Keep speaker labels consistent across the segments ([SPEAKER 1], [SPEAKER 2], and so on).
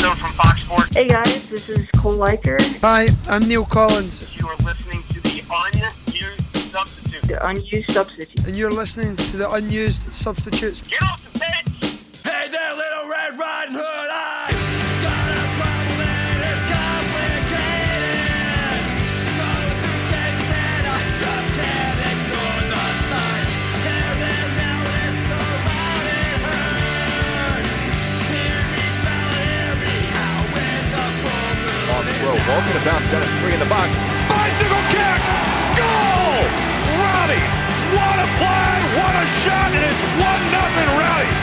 [SPEAKER 1] Rizzo from Fox Sports.
[SPEAKER 2] Hey guys, this is Cole Liker.
[SPEAKER 3] Hi, I'm Neil Collins.
[SPEAKER 1] You are listening to the Unused Substitute.
[SPEAKER 2] The Unused Substitute.
[SPEAKER 3] And you're listening to the Unused Substitutes.
[SPEAKER 1] Get off the bench!
[SPEAKER 4] Hey there, Little Red Riding Hood, I got a problem and it's complicated. Going through changes and I just can't ignore the signs. There now and it's so loud it hurts. Hear me growl, hear me howl when the full moon
[SPEAKER 5] On the throw, ball's gonna bounce down and spring in the box. Bicycle kick! Goal! Rowdies! What a play! What a shot! And it's 1-0 Rowdies!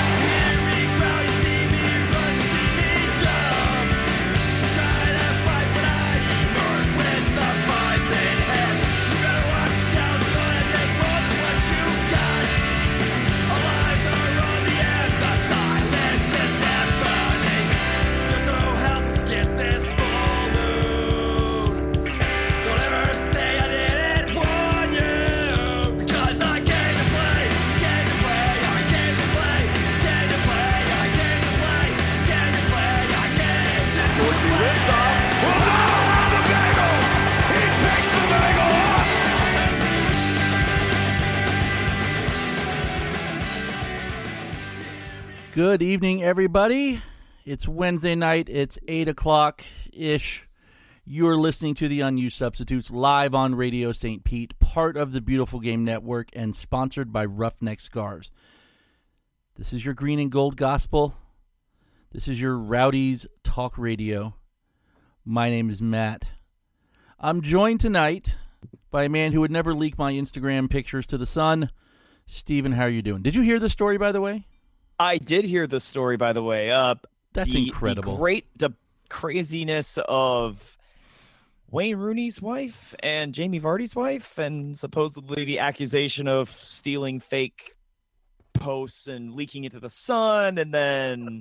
[SPEAKER 6] Good evening, everybody. It's Wednesday night. It's 8 o'clock-ish. You're listening to the Unused Substitutes live on Radio St. Pete, part of the Beautiful Game Network and sponsored by Roughneck Scarves. This is your green and gold gospel. This is your Rowdies Talk Radio. My name is Matt. I'm joined tonight by a man who would never leak my Instagram pictures to the sun. Steven, how are you doing? Did you hear this story, by the way?
[SPEAKER 7] I did hear this story, by the way.
[SPEAKER 6] That's incredible.
[SPEAKER 7] The craziness of Wayne Rooney's wife and Jamie Vardy's wife, and supposedly the accusation of stealing fake posts and leaking it to the Sun, and then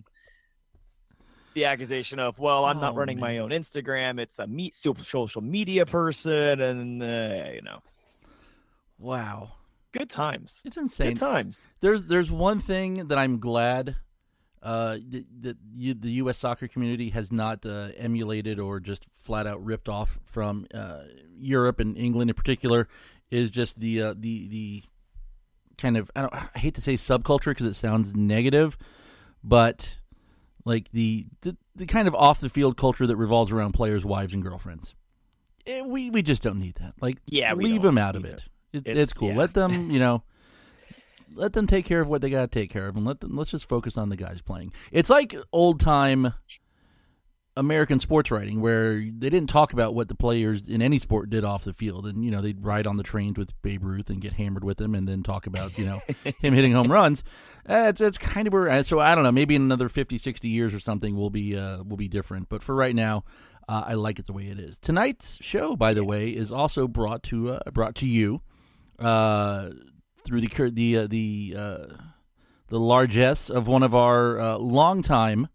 [SPEAKER 7] the accusation of, well, I'm not running my own Instagram. It's a social media person, and,
[SPEAKER 6] Wow.
[SPEAKER 7] Good times.
[SPEAKER 6] It's insane.
[SPEAKER 7] Good times.
[SPEAKER 6] There's one thing that I'm glad that the U.S. soccer community has not emulated or just flat out ripped off from Europe and England in particular, is just the kind of, I hate to say subculture because it sounds negative, but like the kind of off the field culture that revolves around players' wives and girlfriends. We just don't need that. Like, leave them out of it. It's cool. Yeah. Let them, let them take care of what they got to take care of, and let's just focus on the guys playing. It's like old time American sports writing, where they didn't talk about what the players in any sport did off the field, and they'd ride on the trains with Babe Ruth and get hammered with him, and then talk about him hitting home runs. It's kind of where. So I don't know. Maybe in another 50, 60 years or something, we'll be different. But for right now, I like it the way it is. Tonight's show, by the way, is also brought to you. Through the largesse of one of our longtime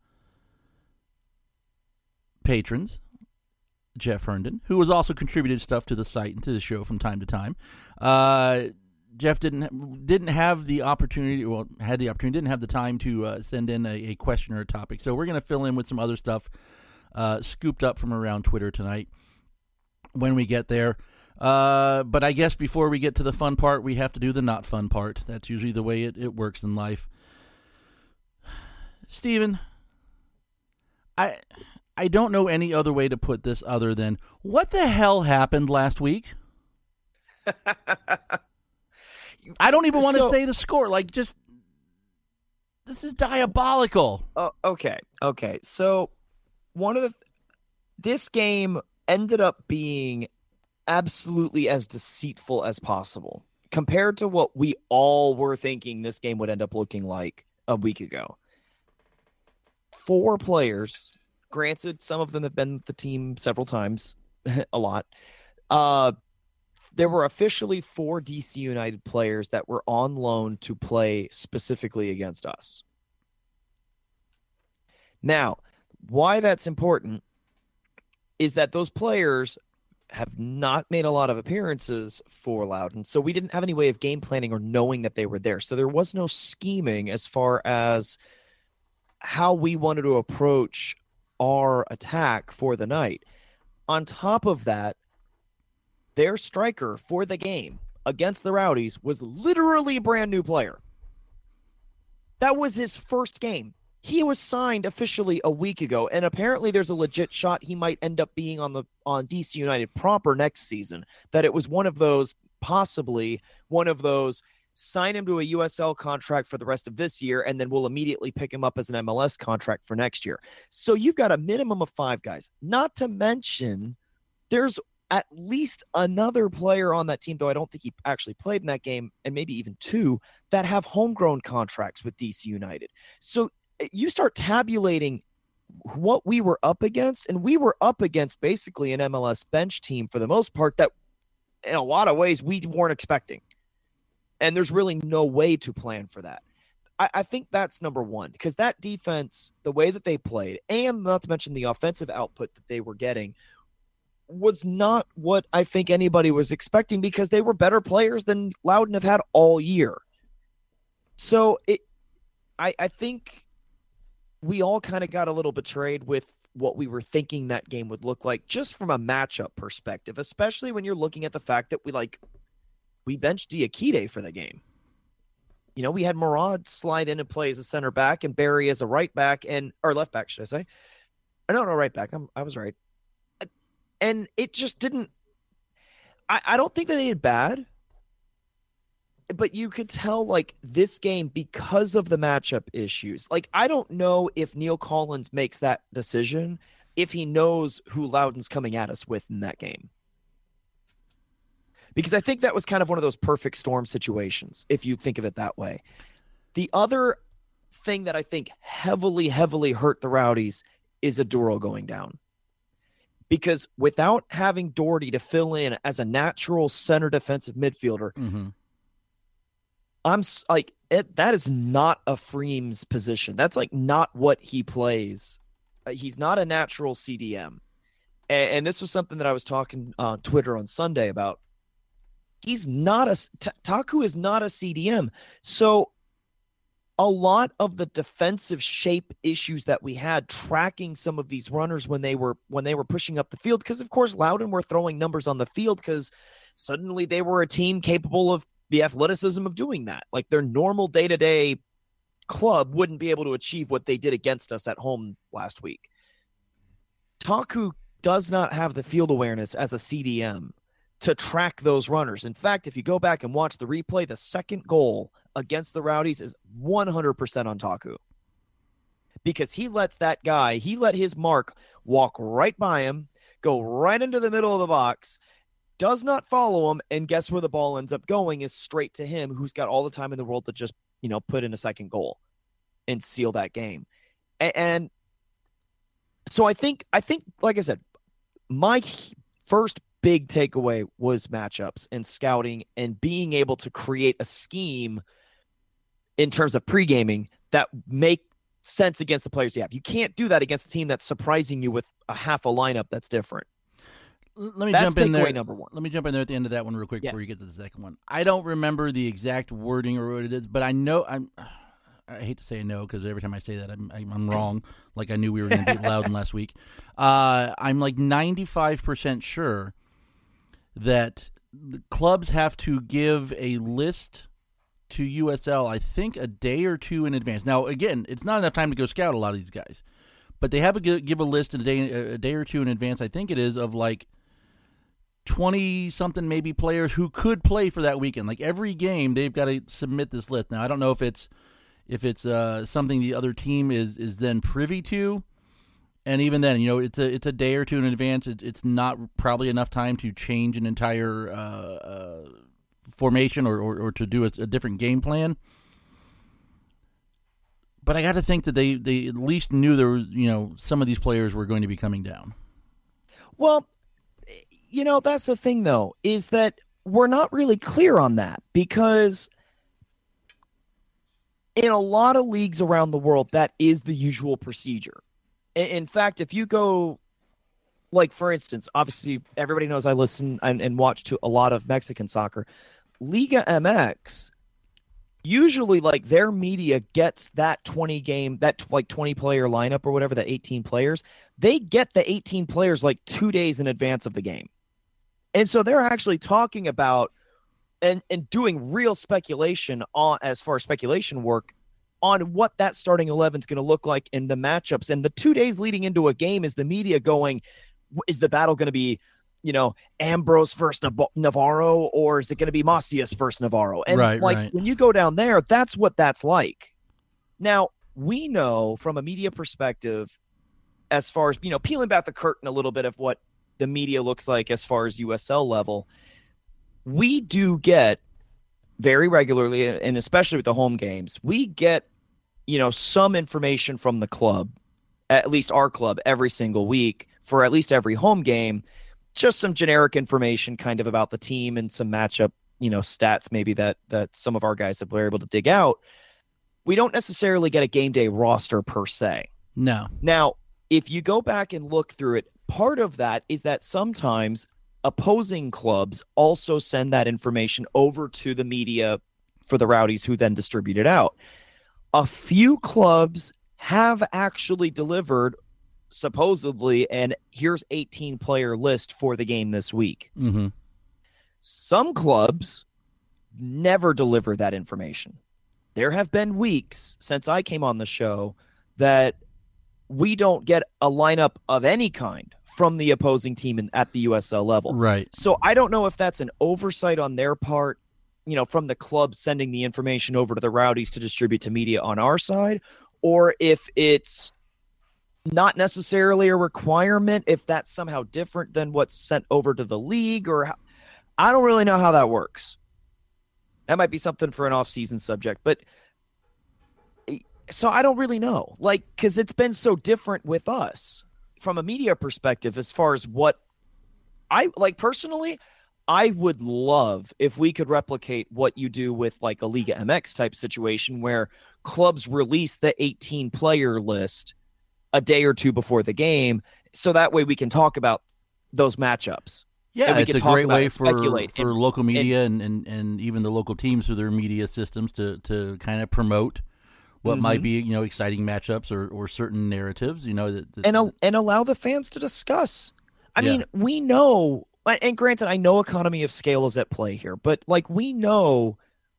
[SPEAKER 6] patrons, Jeff Herndon, who has also contributed stuff to the site and to the show from time to time. Jeff didn't have the opportunity, didn't have the time to send in a question or a topic, so we're going to fill in with some other stuff scooped up from around Twitter tonight when we get there. But I guess before we get to the fun part, we have to do the not fun part. That's usually the way it works in life. Steven, I don't know any other way to put this other than, what the hell happened last week? I don't even want to say the score. Like, just, this is diabolical.
[SPEAKER 7] Okay. So, this game ended up being absolutely as deceitful as possible compared to what we all were thinking this game would end up looking like a week ago. 4 players, granted, some of them have been with the team several times, a lot. There were officially 4 DC United players that were on loan to play specifically against us. Now, why that's important is that those players have not made a lot of appearances for Loudoun, so we didn't have any way of game planning or knowing that they were there. So there was no scheming as far as how we wanted to approach our attack for the night. On top of that, their striker for the game against the Rowdies was literally a brand new player. That was his first game. He was signed officially a week ago, and apparently there's a legit shot he might end up being on DC United proper next season. That it was possibly one of those, sign him to a USL contract for the rest of this year, and then we'll immediately pick him up as an MLS contract for next year. So you've got a minimum of 5 guys. Not to mention, there's at least another player on that team, though I don't think he actually played in that game, and maybe even 2, that have homegrown contracts with DC United. So you start tabulating what we were up against, and we were up against basically an MLS bench team for the most part that in a lot of ways we weren't expecting. And there's really no way to plan for that. I think that's number one, because that defense, the way that they played, and not to mention the offensive output that they were getting, was not what I think anybody was expecting, because they were better players than Loudoun have had all year. So I think we all kind of got a little betrayed with what we were thinking that game would look like, just from a matchup perspective, especially when you're looking at the fact that we benched Diakite for the game. You know, we had Murad slide in and play as a center back and Barry as a right back or left back, should I say? No, right back. I was right. And it just didn't. I don't think that they did bad, but you could tell, like, this game, because of the matchup issues, like, I don't know if Neil Collins makes that decision if he knows who Loudoun's coming at us with in that game. Because I think that was kind of one of those perfect storm situations, if you think of it that way. The other thing that I think heavily hurt the Rowdies is Aduro going down. Because without having Doherty to fill in as a natural center defensive midfielder, I'm like, that is not a Freem's position. That's like not what he plays. He's not a natural CDM. And this was something that I was talking on Twitter on Sunday about. He's not Taku is not a CDM. So a lot of the defensive shape issues that we had tracking some of these runners when they were pushing up the field, because of course Loudoun were throwing numbers on the field because suddenly they were a team capable of the athleticism of doing that. Like, their normal day-to-day club wouldn't be able to achieve what they did against us at home last week. Taku does not have the field awareness as a CDM to track those runners. In fact, if you go back and watch the replay, the second goal against the Rowdies is 100% on Taku. Because he let his mark walk right by him, go right into the middle of the box, does not follow him, and guess where the ball ends up going is straight to him, who's got all the time in the world to just, put in a second goal and seal that game. And so I think, like I said, my first big takeaway was matchups and scouting and being able to create a scheme in terms of pre-gaming that make sense against the players you have. You can't do that against a team that's surprising you with a half a lineup that's different.
[SPEAKER 6] That's
[SPEAKER 7] jump in there.
[SPEAKER 6] Number one. Let me jump in there at the end of that one real quick before you get to the second one. I don't remember the exact wording or what it is, but I know I hate to say no because every time I say that I'm wrong. Like I knew we were going to beat Loudoun last week. I'm like 95% sure that the clubs have to give a list to USL, I think, a day or two in advance. Now, again, it's not enough time to go scout a lot of these guys, but they have to give a list in a day or two in advance. I think it is of like 20-something maybe players who could play for that weekend. Like every game, they've got to submit this list. Now, I don't know if it's something the other team is then privy to. And even then, it's a day or two in advance. It's not probably enough time to change an entire formation or to do a different game plan. But I got to think that they at least knew there was, some of these players were going to be coming down.
[SPEAKER 7] Well, that's the thing, though, is that we're not really clear on that because in a lot of leagues around the world, that is the usual procedure. In fact, if you go, like, for instance, obviously everybody knows I listen and watch to a lot of Mexican soccer. Liga MX usually like their media gets that 20 player lineup or whatever, the 18 players, they get the 18 players like 2 days in advance of the game. And so they're actually talking about and doing real speculation on, as far as speculation work, on what that starting 11 is going to look like in the matchups. And the 2 days leading into a game is the media going, is the battle going to be, Ambrose versus Navarro, or is it going to be Macias versus Navarro? And
[SPEAKER 6] right.
[SPEAKER 7] When you go down there, that's what that's like. Now, we know from a media perspective, as far as, peeling back the curtain a little bit of what the media looks like as far as USL level, we do get very regularly, and especially with the home games, we get, some information from the club, at least our club, every single week for at least every home game. Just some generic information kind of about the team and some matchup, stats maybe that some of our guys were able to dig out. We don't necessarily get a game day roster per se.
[SPEAKER 6] No.
[SPEAKER 7] Now, if you go back and look through it, part of that is that sometimes opposing clubs also send that information over to the media for the Rowdies, who then distribute it out. A few clubs have actually delivered supposedly, and here's 18 player list for the game this week.
[SPEAKER 6] Mm-hmm.
[SPEAKER 7] Some clubs never deliver that information. There have been weeks since I came on the show that we don't get a lineup of any kind from the opposing team at the USL level.
[SPEAKER 6] Right.
[SPEAKER 7] So I don't know if that's an oversight on their part, from the club sending the information over to the Rowdies to distribute to media on our side, or if it's not necessarily a requirement, if that's somehow different than what's sent over to the league, or I don't really know how that works. That might be something for an off-season subject, but so I don't really know, because it's been so different with us from a media perspective as far as what I personally, I would love if we could replicate what you do with like a Liga MX type situation where clubs release the 18 player list a day or two before the game, so that way we can talk about those matchups.
[SPEAKER 6] Yeah, it's a great way for local media and even the local teams through their media systems to kind of promote what might be exciting matchups or certain narratives.
[SPEAKER 7] And allow the fans to discuss. I mean, we know, and granted, I know economy of scale is at play here, but we know,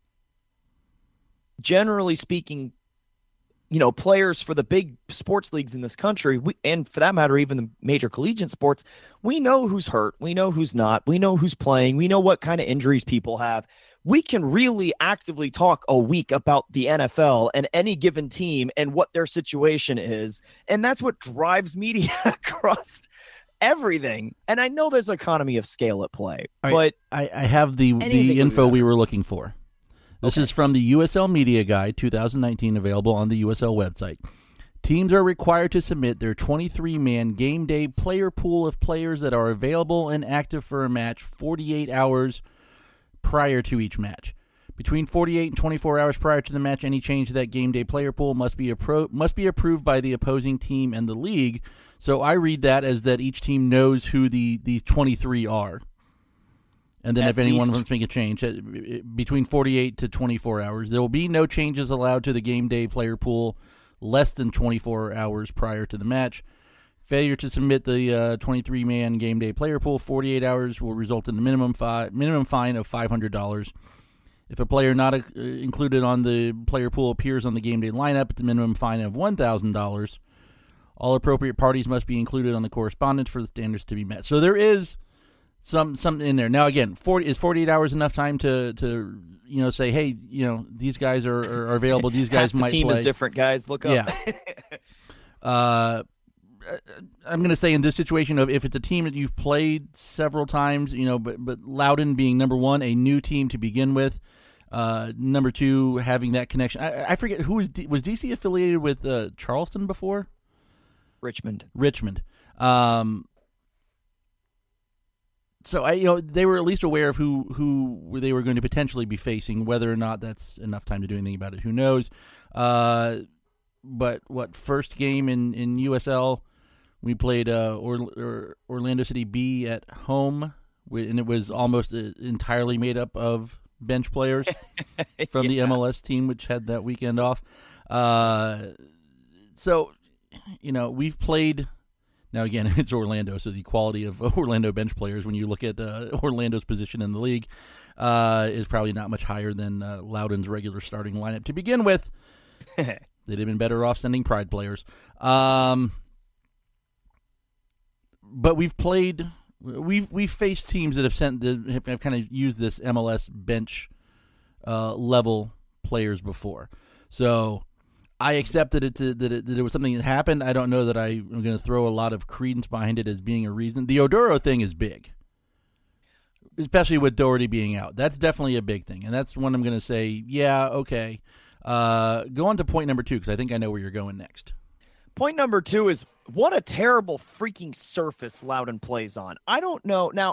[SPEAKER 7] generally speaking, players for the big sports leagues in this country, and for that matter, even the major collegiate sports, we know who's hurt. We know who's not. We know who's playing. We know what kind of injuries people have. We can really actively talk a week about the NFL and any given team and what their situation is. And that's what drives media across everything. And I know there's economy of scale at play, but
[SPEAKER 6] I have the info we were looking for. This is from the USL Media Guide 2019, available on the USL website. Teams are required to submit their 23-man game day player pool of players that are available and active for a match 48 hours prior to each match. Between 48 and 24 hours prior to the match, any change to that game day player pool must be approved by the opposing team and the league. So I read that as that each team knows who the 23 are. And then if anyone wants to make a change, between 48 to 24 hours, there will be no changes allowed to the game day player pool less than 24 hours prior to the match. Failure to submit the 23-man game day player pool 48 hours will result in a minimum fine of $500. If a player not included on the player pool appears on the game day lineup, it's a minimum fine of $1,000. All appropriate parties must be included on the correspondence for the standards to be met. So there is some in there. Now, again, is 48 hours enough time to say, hey, these guys are available. These guys might play.
[SPEAKER 7] The team is different, guys. Look up.
[SPEAKER 6] Yeah. I'm going to say in this situation, if it's a team that you've played several times, but Loudoun being number one, a new team to begin with, number two, having that connection. I forget was DC affiliated with Charleston before?
[SPEAKER 7] Richmond.
[SPEAKER 6] So they were at least aware of who they were going to potentially be facing. Whether or not that's enough time to do anything about it, who knows? But first game in USL, we played Orlando City B at home, and it was almost entirely made up of bench players from the MLS team, which had that weekend off. So, we've played. Now, again, it's Orlando, so the quality of Orlando bench players, when you look at Orlando's position in the league, is probably not much higher than Loudoun's regular starting lineup to begin with. They'd have been better off sending Pride players. But we've faced teams that have kind of used this MLS bench level players before. So I accepted that it was something that happened. I don't know that I'm going to throw a lot of credence behind it as being a reason. The Oduro thing is big, especially with Doherty being out. That's definitely a big thing, and that's one I'm going to say, yeah, okay. Go on to point number 2, because I think I know where you're going next.
[SPEAKER 7] Point number 2 is, what a terrible freaking surface Loudoun plays on. I don't know. Now,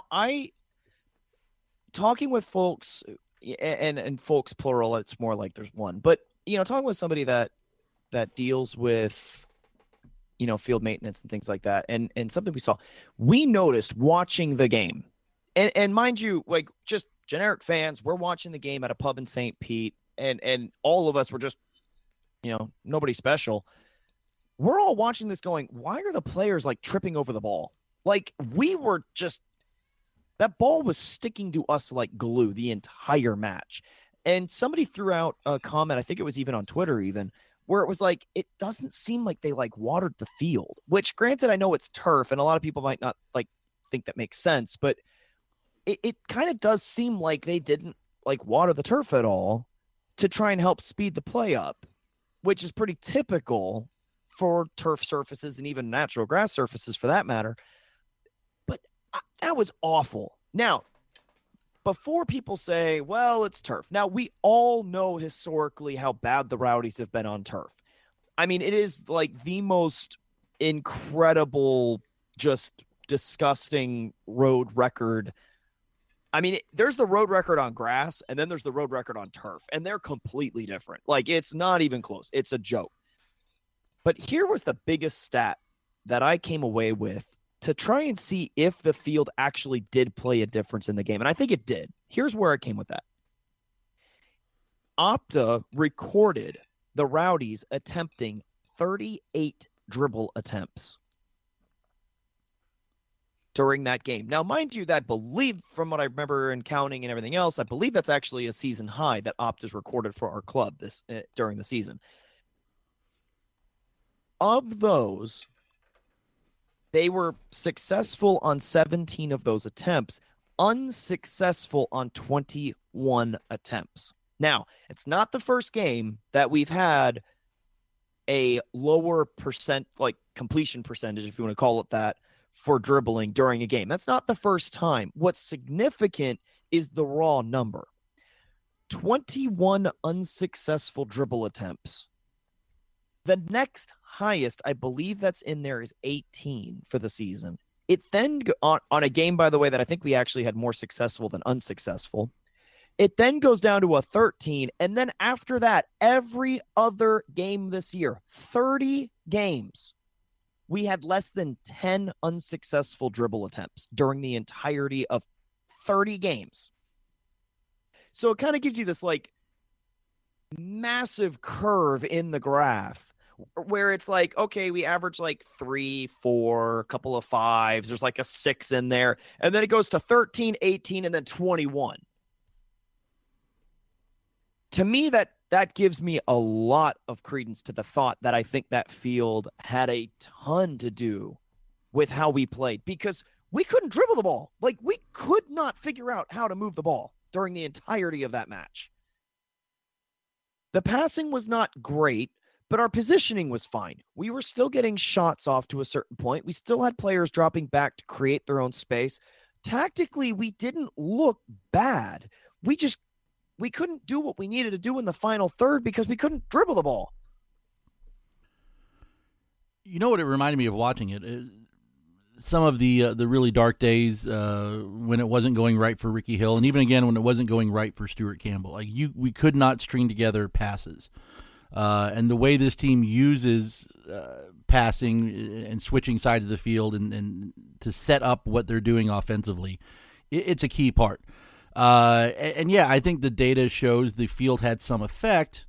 [SPEAKER 7] talking with folks, and folks plural, it's more like there's one, but, talking with somebody that deals with, field maintenance and things like that, and something we noticed watching the game, and mind you, like, just generic fans, we're watching the game at a pub in St. Pete, and all of us were just, nobody special. We're all watching this going, why are the players like tripping over the ball? Like, we were just, that ball was sticking to us like glue the entire match. And somebody threw out a comment, I think it was even on Twitter even, where it was like, it doesn't seem like they like watered the field, which granted, I know it's turf and a lot of people might not like think that makes sense, but it kind of does seem like they didn't like water the turf at all to try and help speed the play up, which is pretty typical for turf surfaces and even natural grass surfaces for that matter. But that was awful. Now, before people say, well, it's turf. Now, we all know historically how bad the Rowdies have been on turf. I mean, it is like the most incredible, just disgusting road record. I mean, there's the road record on grass, and then there's the road record on turf, and they're completely different. Like, it's not even close. It's a joke. But here was the biggest stat that I came away with to try and see if the field actually did play a difference in the game. And I think it did. Here's where I came with that. Opta recorded the Rowdies attempting 38 dribble attempts during that game. Now, mind you, that believe, from what I remember in counting and everything else, I believe that's actually a season high that Opta's recorded for our club this during the season. Of those, they were successful on 17 of those attempts, unsuccessful on 21 attempts. Now, it's not the first game that we've had a lower completion percentage, if you want to call it that, for dribbling during a game. That's not the first time. What's significant is the raw number. 21 unsuccessful dribble attempts. The next highest, I believe that's in there, is 18 for the season. It then, on a game, by the way, that I think we actually had more successful than unsuccessful, it then goes down to a 13. And then after that, every other game this year, 30 games, we had less than 10 unsuccessful dribble attempts during the entirety of 30 games. So it kind of gives you this like massive curve in the graph where it's like, okay, we average like 3, 4, a couple of 5s. There's like a 6 in there. And then it goes to 13, 18, and then 21. To me, that gives me a lot of credence to the thought that I think that field had a ton to do with how we played, because we couldn't dribble the ball. Like, we could not figure out how to move the ball during the entirety of that match. The passing was not great, but our positioning was fine. We were still getting shots off to a certain point. We still had players dropping back to create their own space. Tactically, we didn't look bad. We couldn't do what we needed to do in the final third because we couldn't dribble the ball.
[SPEAKER 6] You know what it reminded me of watching it? Some of the really dark days when it wasn't going right for Ricky Hill, and even again when it wasn't going right for Stuart Campbell. Like we could not string together passes. And the way this team uses passing and switching sides of the field and to set up what they're doing offensively, it's a key part. And yeah, I think the data shows the field had some effect.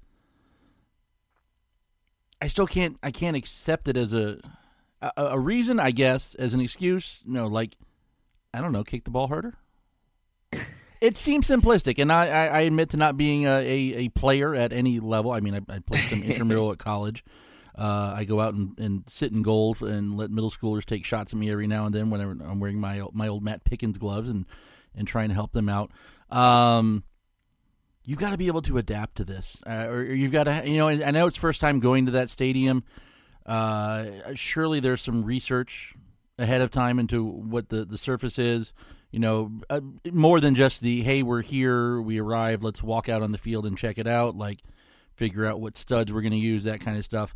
[SPEAKER 6] I can't accept it as a reason, I guess, as an excuse. Like, I don't know, kick the ball harder. It seems simplistic, and I admit to not being a player at any level. I mean, I played some intramural at college. I go out and sit in goal and let middle schoolers take shots at me every now and then whenever I'm wearing my old Matt Pickens gloves and trying to help them out. You've got to be able to adapt to this, or you've got to. I know it's first time going to that stadium. Surely there's some research ahead of time into what the surface is. More than just the, hey, we're here, we arrived, let's walk out on the field and check it out, like figure out what studs we're going to use, that kind of stuff.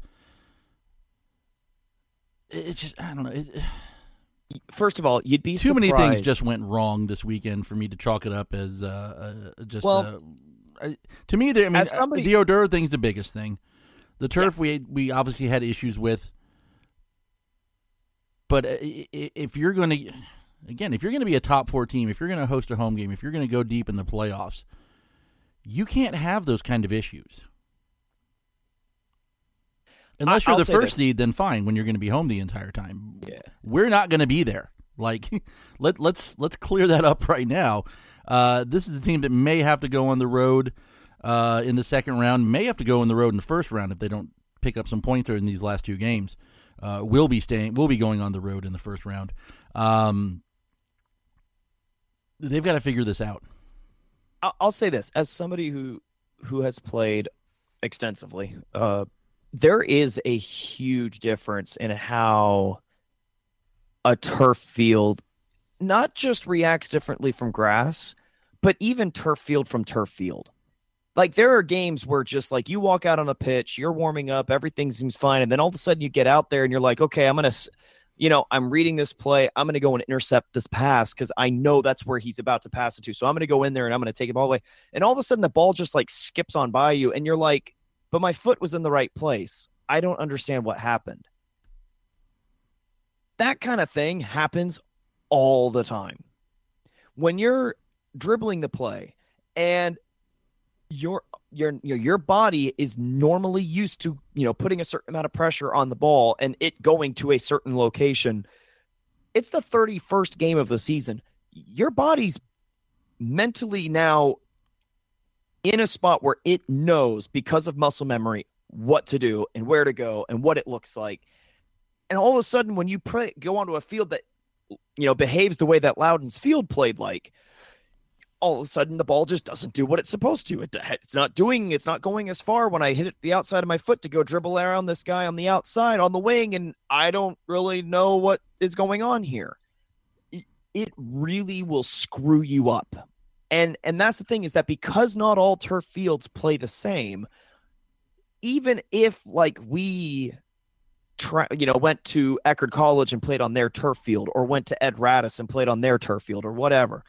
[SPEAKER 6] It's just, I don't know.
[SPEAKER 7] First of all, you'd be
[SPEAKER 6] too
[SPEAKER 7] surprised.
[SPEAKER 6] many things just went wrong this weekend for me to chalk it up as just. To me, the Oduro thing's the biggest thing. The turf we obviously had issues with, but if you're going to. Again, if you're going to be a top 4 team, if you're going to host a home game, if you're going to go deep in the playoffs, you can't have those kind of issues. Unless you're the first seed, then fine, when you're going to be home the entire time.
[SPEAKER 7] Yeah.
[SPEAKER 6] We're not going to be there. Like, let's clear that up right now. This is a team that may have to go on the road in the second round, may have to go on the road in the first round if they don't pick up some points in these last 2 games. We'll be going on the road in the first round. They've got to figure this out.
[SPEAKER 7] I'll say this as somebody who has played extensively. There is a huge difference in how a turf field not just reacts differently from grass, but even turf field from turf field. Like, there are games where just like you walk out on a pitch, you're warming up, everything seems fine, and then all of a sudden you get out there and you're like, okay, I'm reading this play. I'm going to go and intercept this pass because I know that's where he's about to pass it to. So I'm going to go in there and I'm going to take it all the way. And all of a sudden the ball just like skips on by you. And you're like, but my foot was in the right place. I don't understand what happened. That kind of thing happens all the time. When you're dribbling the play and your body is normally used to, putting a certain amount of pressure on the ball and it going to a certain location. It's the 31st game of the season. Your body's mentally now in a spot where it knows, because of muscle memory, what to do and where to go and what it looks like. And all of a sudden, when you go onto a field that, behaves the way that Loudoun's field played like, all of a sudden the ball just doesn't do what it's supposed to. It's not going as far when I hit it the outside of my foot to go dribble around this guy on the outside on the wing, and I don't really know what is going on here. It really will screw you up. And that's the thing, is that because not all turf fields play the same, even if like we went to Eckerd College and played on their turf field, or went to Ed Radis and played on their turf field, or whatever,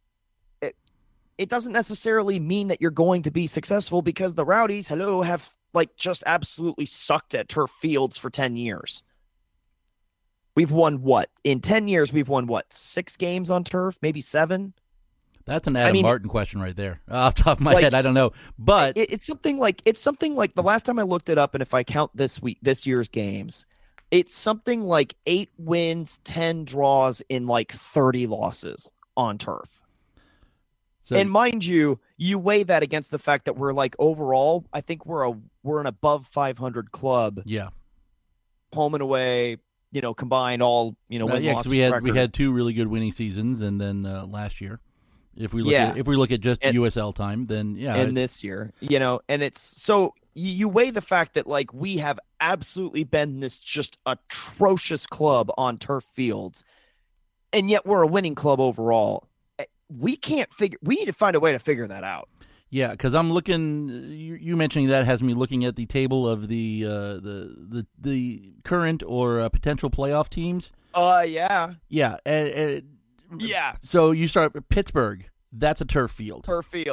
[SPEAKER 7] it doesn't necessarily mean that you're going to be successful, because the Rowdies, have like just absolutely sucked at turf fields for 10 years. We've won in 10 years, we've won 6 games on turf, maybe 7.
[SPEAKER 6] That's an Adam Martin question right there. Off the top of my head, I don't know, but
[SPEAKER 7] it's something like the last time I looked it up, and if I count this year's games, it's something like 8 wins, 10 draws in like 30 losses on turf. So, and mind you, you weigh that against the fact that we're like, overall, I think we're an above 500 club.
[SPEAKER 6] Yeah,
[SPEAKER 7] home and away, combined all,
[SPEAKER 6] because we had 2 really good winning seasons, and then last year, if we look at just USL time, then
[SPEAKER 7] and this year, and it's so you weigh the fact that like we have absolutely been this just atrocious club on turf fields, and yet we're a winning club overall. We need to find a way to figure that out.
[SPEAKER 6] Yeah, because I'm looking. You mentioning that has me looking at the table of the current or potential playoff teams.
[SPEAKER 7] Yeah.
[SPEAKER 6] Yeah.
[SPEAKER 7] Yeah.
[SPEAKER 6] So you start with Pittsburgh. That's a turf field.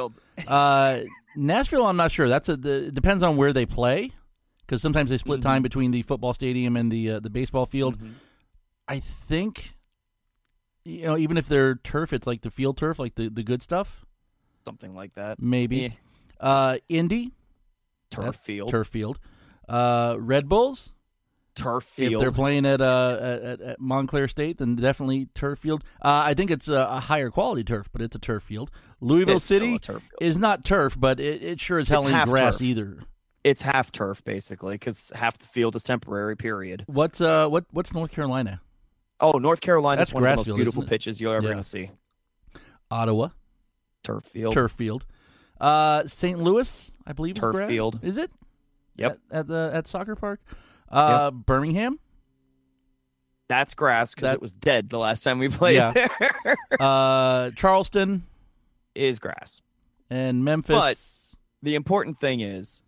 [SPEAKER 6] Nashville, I'm not sure. It depends on where they play, because sometimes they split time between the football stadium and the baseball field. Mm-hmm. I think, even if they're turf, it's like the field turf, like the good stuff.
[SPEAKER 7] something like that.
[SPEAKER 6] maybe. Indy,
[SPEAKER 7] Turf field.
[SPEAKER 6] turf field. Red Bulls,
[SPEAKER 7] Turf field.
[SPEAKER 6] if they're playing at Montclair State, then definitely turf field. I think it's a higher quality turf, but it's a turf field. Louisville
[SPEAKER 7] It's still
[SPEAKER 6] City
[SPEAKER 7] a turf field.
[SPEAKER 6] is not turf, but it sure as hell
[SPEAKER 7] It's
[SPEAKER 6] ain't
[SPEAKER 7] half
[SPEAKER 6] grass
[SPEAKER 7] turf.
[SPEAKER 6] either.
[SPEAKER 7] It's half turf, basically, because half the field is temporary, period.
[SPEAKER 6] What's North Carolina?
[SPEAKER 7] Oh, North Carolina
[SPEAKER 6] That's
[SPEAKER 7] is one of the
[SPEAKER 6] grass
[SPEAKER 7] most
[SPEAKER 6] field,
[SPEAKER 7] beautiful
[SPEAKER 6] isn't it?
[SPEAKER 7] pitches you're ever
[SPEAKER 6] Yeah.
[SPEAKER 7] going to see.
[SPEAKER 6] Ottawa,
[SPEAKER 7] Turf field.
[SPEAKER 6] turf field. St. Louis, I believe, is
[SPEAKER 7] Turf
[SPEAKER 6] grass.
[SPEAKER 7] field.
[SPEAKER 6] Is it?
[SPEAKER 7] Yep.
[SPEAKER 6] At Soccer Park.
[SPEAKER 7] Yep.
[SPEAKER 6] Birmingham.
[SPEAKER 7] That's grass because
[SPEAKER 6] That-
[SPEAKER 7] it was dead the last time we played
[SPEAKER 6] Yeah.
[SPEAKER 7] there.
[SPEAKER 6] Charleston
[SPEAKER 7] Is grass.
[SPEAKER 6] and Memphis.
[SPEAKER 7] But- The important thing is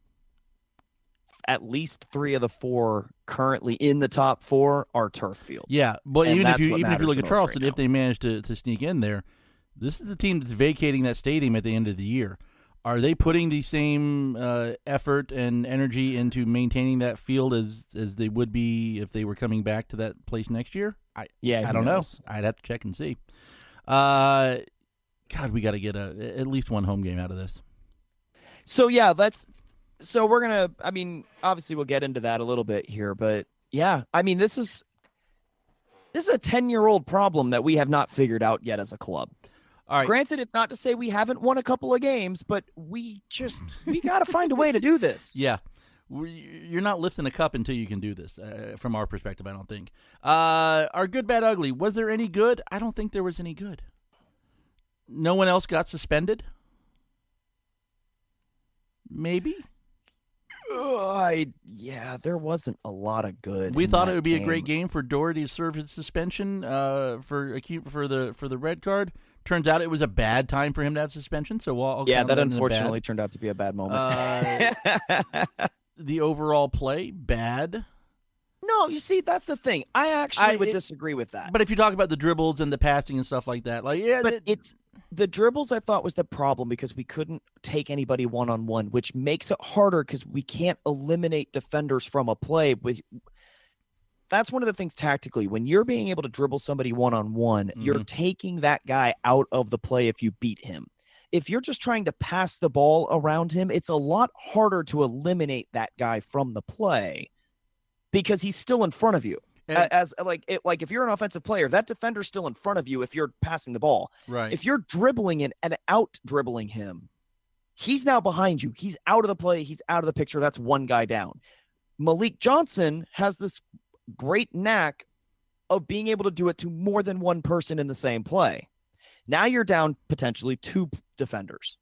[SPEAKER 7] at least 3 of the 4 currently in the top 4 are turf fields.
[SPEAKER 6] Yeah, but
[SPEAKER 7] And
[SPEAKER 6] even if
[SPEAKER 7] that's
[SPEAKER 6] you
[SPEAKER 7] what
[SPEAKER 6] look
[SPEAKER 7] matters
[SPEAKER 6] at
[SPEAKER 7] the most
[SPEAKER 6] Charleston,
[SPEAKER 7] right
[SPEAKER 6] if they manage to sneak in there, this is the team that's vacating that stadium at the end of the year. Are they putting the same effort and energy into maintaining that field as they would be if they were coming back to that place next year? I
[SPEAKER 7] who
[SPEAKER 6] don't know.
[SPEAKER 7] knows?
[SPEAKER 6] I'd have to check and see. God, we got to get at least one home game out of this.
[SPEAKER 7] So yeah, so we're gonna. I mean, obviously we'll get into that a little bit here, but yeah, I mean this is a 10-year-old problem that we have not figured out yet as a club.
[SPEAKER 6] All right.
[SPEAKER 7] Granted, it's not to say we haven't won a couple of games, but we got to find a way to do this.
[SPEAKER 6] Yeah. You're not lifting a cup until you can do this, from our perspective, I don't think. Our good, bad, ugly. Was there any good? I don't think there was any good. No one else got suspended? Maybe?
[SPEAKER 7] There wasn't a lot of good.
[SPEAKER 6] We
[SPEAKER 7] in
[SPEAKER 6] thought
[SPEAKER 7] that
[SPEAKER 6] it would be a great game for Doherty to serve his suspension for the red card. Turns out it was a bad time for him to have suspension, so I'll
[SPEAKER 7] Yeah,
[SPEAKER 6] count
[SPEAKER 7] that
[SPEAKER 6] in the
[SPEAKER 7] unfortunately
[SPEAKER 6] bad.
[SPEAKER 7] turned out to be a bad moment.
[SPEAKER 6] The overall play, bad.
[SPEAKER 7] No, you see, that's the thing. I actually would
[SPEAKER 6] it-
[SPEAKER 7] disagree with that.
[SPEAKER 6] But if you talk about the dribbles and the passing and stuff like that,
[SPEAKER 7] But it's the dribbles I thought was the problem because we couldn't take anybody one-on-one, which makes it harder because we can't eliminate defenders from a play. That's one of the things tactically. When you're being able to dribble somebody one-on-one, you're taking that guy out of the play if you beat him. If you're just trying to pass the ball around him, it's a lot harder to eliminate that guy from the play because he's still in front of you.
[SPEAKER 6] And-
[SPEAKER 7] If you're an offensive player, that defender's still in front of you if you're passing the ball.
[SPEAKER 6] right.
[SPEAKER 7] If you're dribbling it and out dribbling him, he's now behind you. He's out of the play. He's out of the picture. That's one guy down. Malik Johnson has this great knack of being able to do it to more than one person in the same play. Now you're down potentially 2 defenders.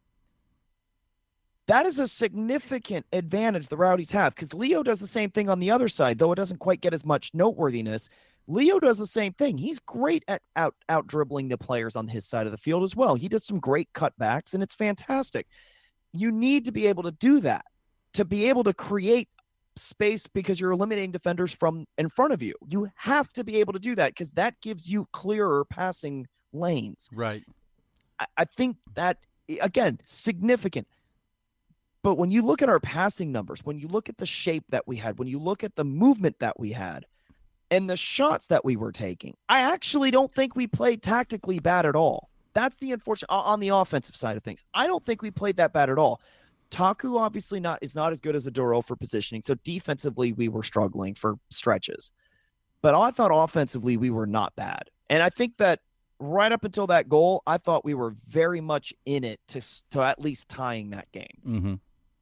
[SPEAKER 7] That is a significant advantage the Rowdies have because Leo does the same thing on the other side, though it doesn't quite get as much noteworthiness. Leo does the same thing. He's great at out dribbling the players on his side of the field as well. He does some great cutbacks, and it's fantastic. You need to be able to do that, to be able to create space because you're eliminating defenders from in front of you. You have to be able to do that because that gives you clearer passing lanes.
[SPEAKER 6] Right.
[SPEAKER 7] I think that, again, significant. But when you look at our passing numbers, when you look at the shape that we had, when you look at the movement that we had, and the shots that we were taking, I actually don't think we played tactically bad at all. That's the unfortunate on the offensive side of things. I don't think we played that bad at all. Taku obviously is not as good as Aduro for positioning, so defensively we were struggling for stretches. But I thought offensively we were not bad. And I think that right up until that goal, I thought we were very much in it to at least tying that game.
[SPEAKER 6] Mm-hmm.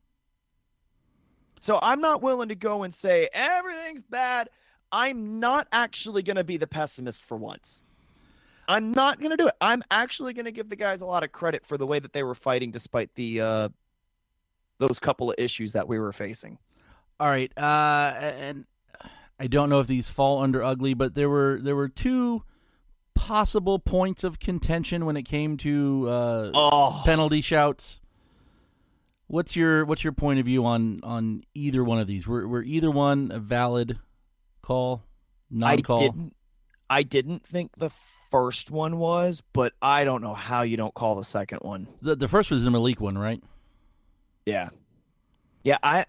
[SPEAKER 7] So I'm not willing to go and say everything's bad. I'm not actually going to be the pessimist for once. I'm not going to do it. I'm actually going to give the guys a lot of credit for the way that they were fighting despite the those couple of issues that we were facing.
[SPEAKER 6] All right. And I don't know if these fall under ugly, but there were 2 possible points of contention when it came to penalty shouts. What's your point of view on either one of these? Were either one a valid call, non-call?
[SPEAKER 7] I didn't think the first one was, but I don't know how you don't call the second one.
[SPEAKER 6] The first was the Malik one, right?
[SPEAKER 7] Yeah. Yeah, I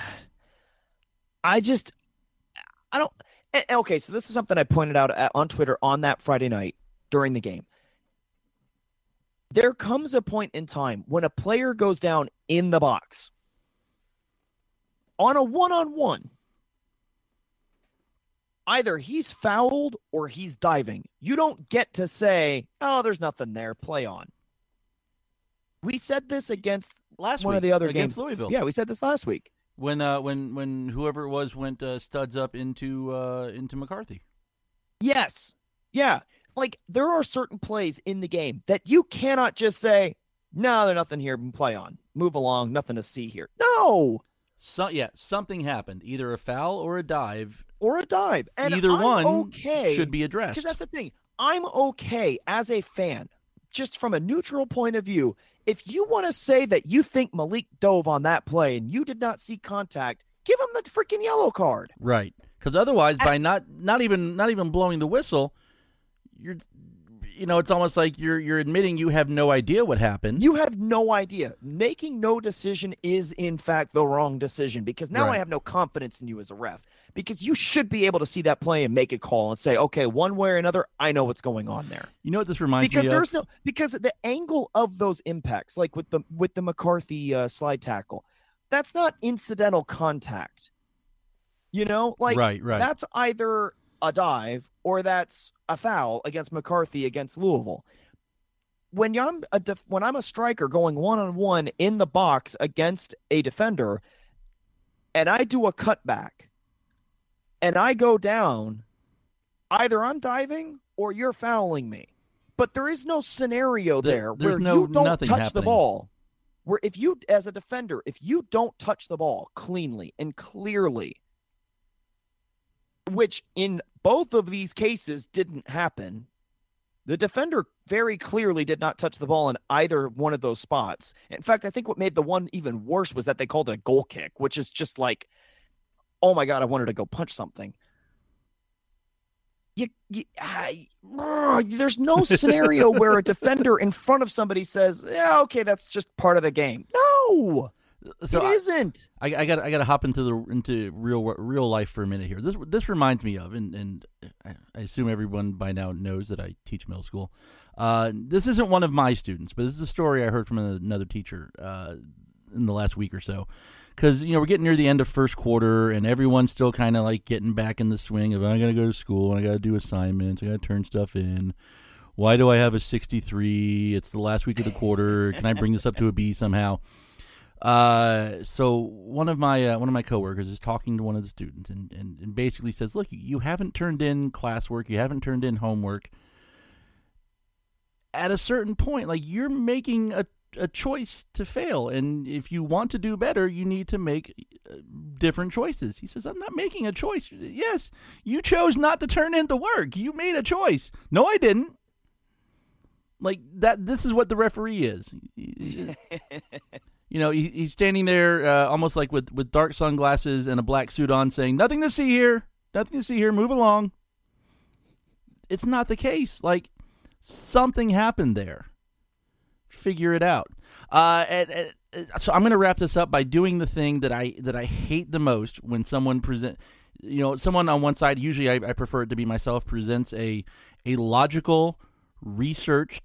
[SPEAKER 7] don't. Okay, so this is something I pointed out on Twitter on that Friday night during the game. there comes a point in time when a player goes down in the box on a one-on-one. Either he's fouled or he's diving. You don't get to say, oh, there's nothing there, play on. We said this against
[SPEAKER 6] Last
[SPEAKER 7] one
[SPEAKER 6] week
[SPEAKER 7] of the other
[SPEAKER 6] against
[SPEAKER 7] games.
[SPEAKER 6] Louisville.
[SPEAKER 7] Yeah, we said this last week.
[SPEAKER 6] When whoever it was went studs up into McCarthy.
[SPEAKER 7] Yes. Yeah. Like, there are certain plays in the game that you cannot just say, no, there's nothing here, play on. Move along, nothing to see here. No!
[SPEAKER 6] Something happened. Either a foul or a dive.
[SPEAKER 7] Or a dive. And
[SPEAKER 6] Either
[SPEAKER 7] I'm
[SPEAKER 6] one
[SPEAKER 7] okay,
[SPEAKER 6] should be addressed.
[SPEAKER 7] because that's the thing. I'm okay as a fan, just from a neutral point of view. If you want to say that you think Malik dove on that play and you did not see contact, give him the freaking yellow card.
[SPEAKER 6] Right. Because otherwise, by not even blowing the whistle, it's almost like you're admitting you have no idea what happened.
[SPEAKER 7] You have no idea. Making no decision is, in fact, the wrong decision, because now
[SPEAKER 6] Right.
[SPEAKER 7] I have no confidence in you as a ref, because you should be able to see that play and make a call and say, okay, one way or another, I know what's going on there.
[SPEAKER 6] You know what this reminds
[SPEAKER 7] Because
[SPEAKER 6] me
[SPEAKER 7] there's
[SPEAKER 6] of?
[SPEAKER 7] because the angle of those impacts, like with the McCarthy slide tackle, that's not incidental contact.
[SPEAKER 6] Right.
[SPEAKER 7] That's either a dive or that's a foul against McCarthy against Louisville. When I'm a striker going one-on-one in the box against a defender, and I do a cutback, and I go down, either I'm diving or you're fouling me. But there is no scenario there
[SPEAKER 6] there's
[SPEAKER 7] where
[SPEAKER 6] no-
[SPEAKER 7] you don't
[SPEAKER 6] nothing
[SPEAKER 7] touch the
[SPEAKER 6] happening.
[SPEAKER 7] ball. Where if you, as a defender, if you don't touch the ball cleanly and clearly, which in both of these cases didn't happen, the defender very clearly did not touch the ball in either one of those spots. In fact, I think what made the one even worse was that they called it a goal kick, which is just like, oh my God, I wanted to go punch something. There's no scenario where a defender in front of somebody says, yeah, okay, that's just part of the game. No,
[SPEAKER 6] So
[SPEAKER 7] it isn't.
[SPEAKER 6] I got to hop into real life for a minute here. This reminds me of, and I assume everyone by now knows that I teach middle school. This isn't one of my students, but this is a story I heard from another teacher in the last week or so. Because we're getting near the end of first quarter, and everyone's still kind of like getting back in the swing of I got to go to school, and I got to do assignments, I got to turn stuff in. Why do I have a 63? It's the last week of the quarter. Can I bring this up to a B somehow? So one of my coworkers is talking to one of the students and basically says, look, you haven't turned in classwork, you haven't turned in homework. At a certain point, like, you're making a choice to fail, and if you want to do better, you need to make different choices. He says, I'm not making a choice. Yes, you chose not to turn in the work. You made a choice. No, I didn't. Like that. This is what the referee is. He's standing there almost like with dark sunglasses and a black suit on, saying, nothing to see here. Nothing to see here. Move along. It's not the case. Like, something happened there. Figure it out. So I'm going to wrap this up by doing the thing that I hate the most when someone someone on one side, usually I prefer it to be myself, presents a logical, researched,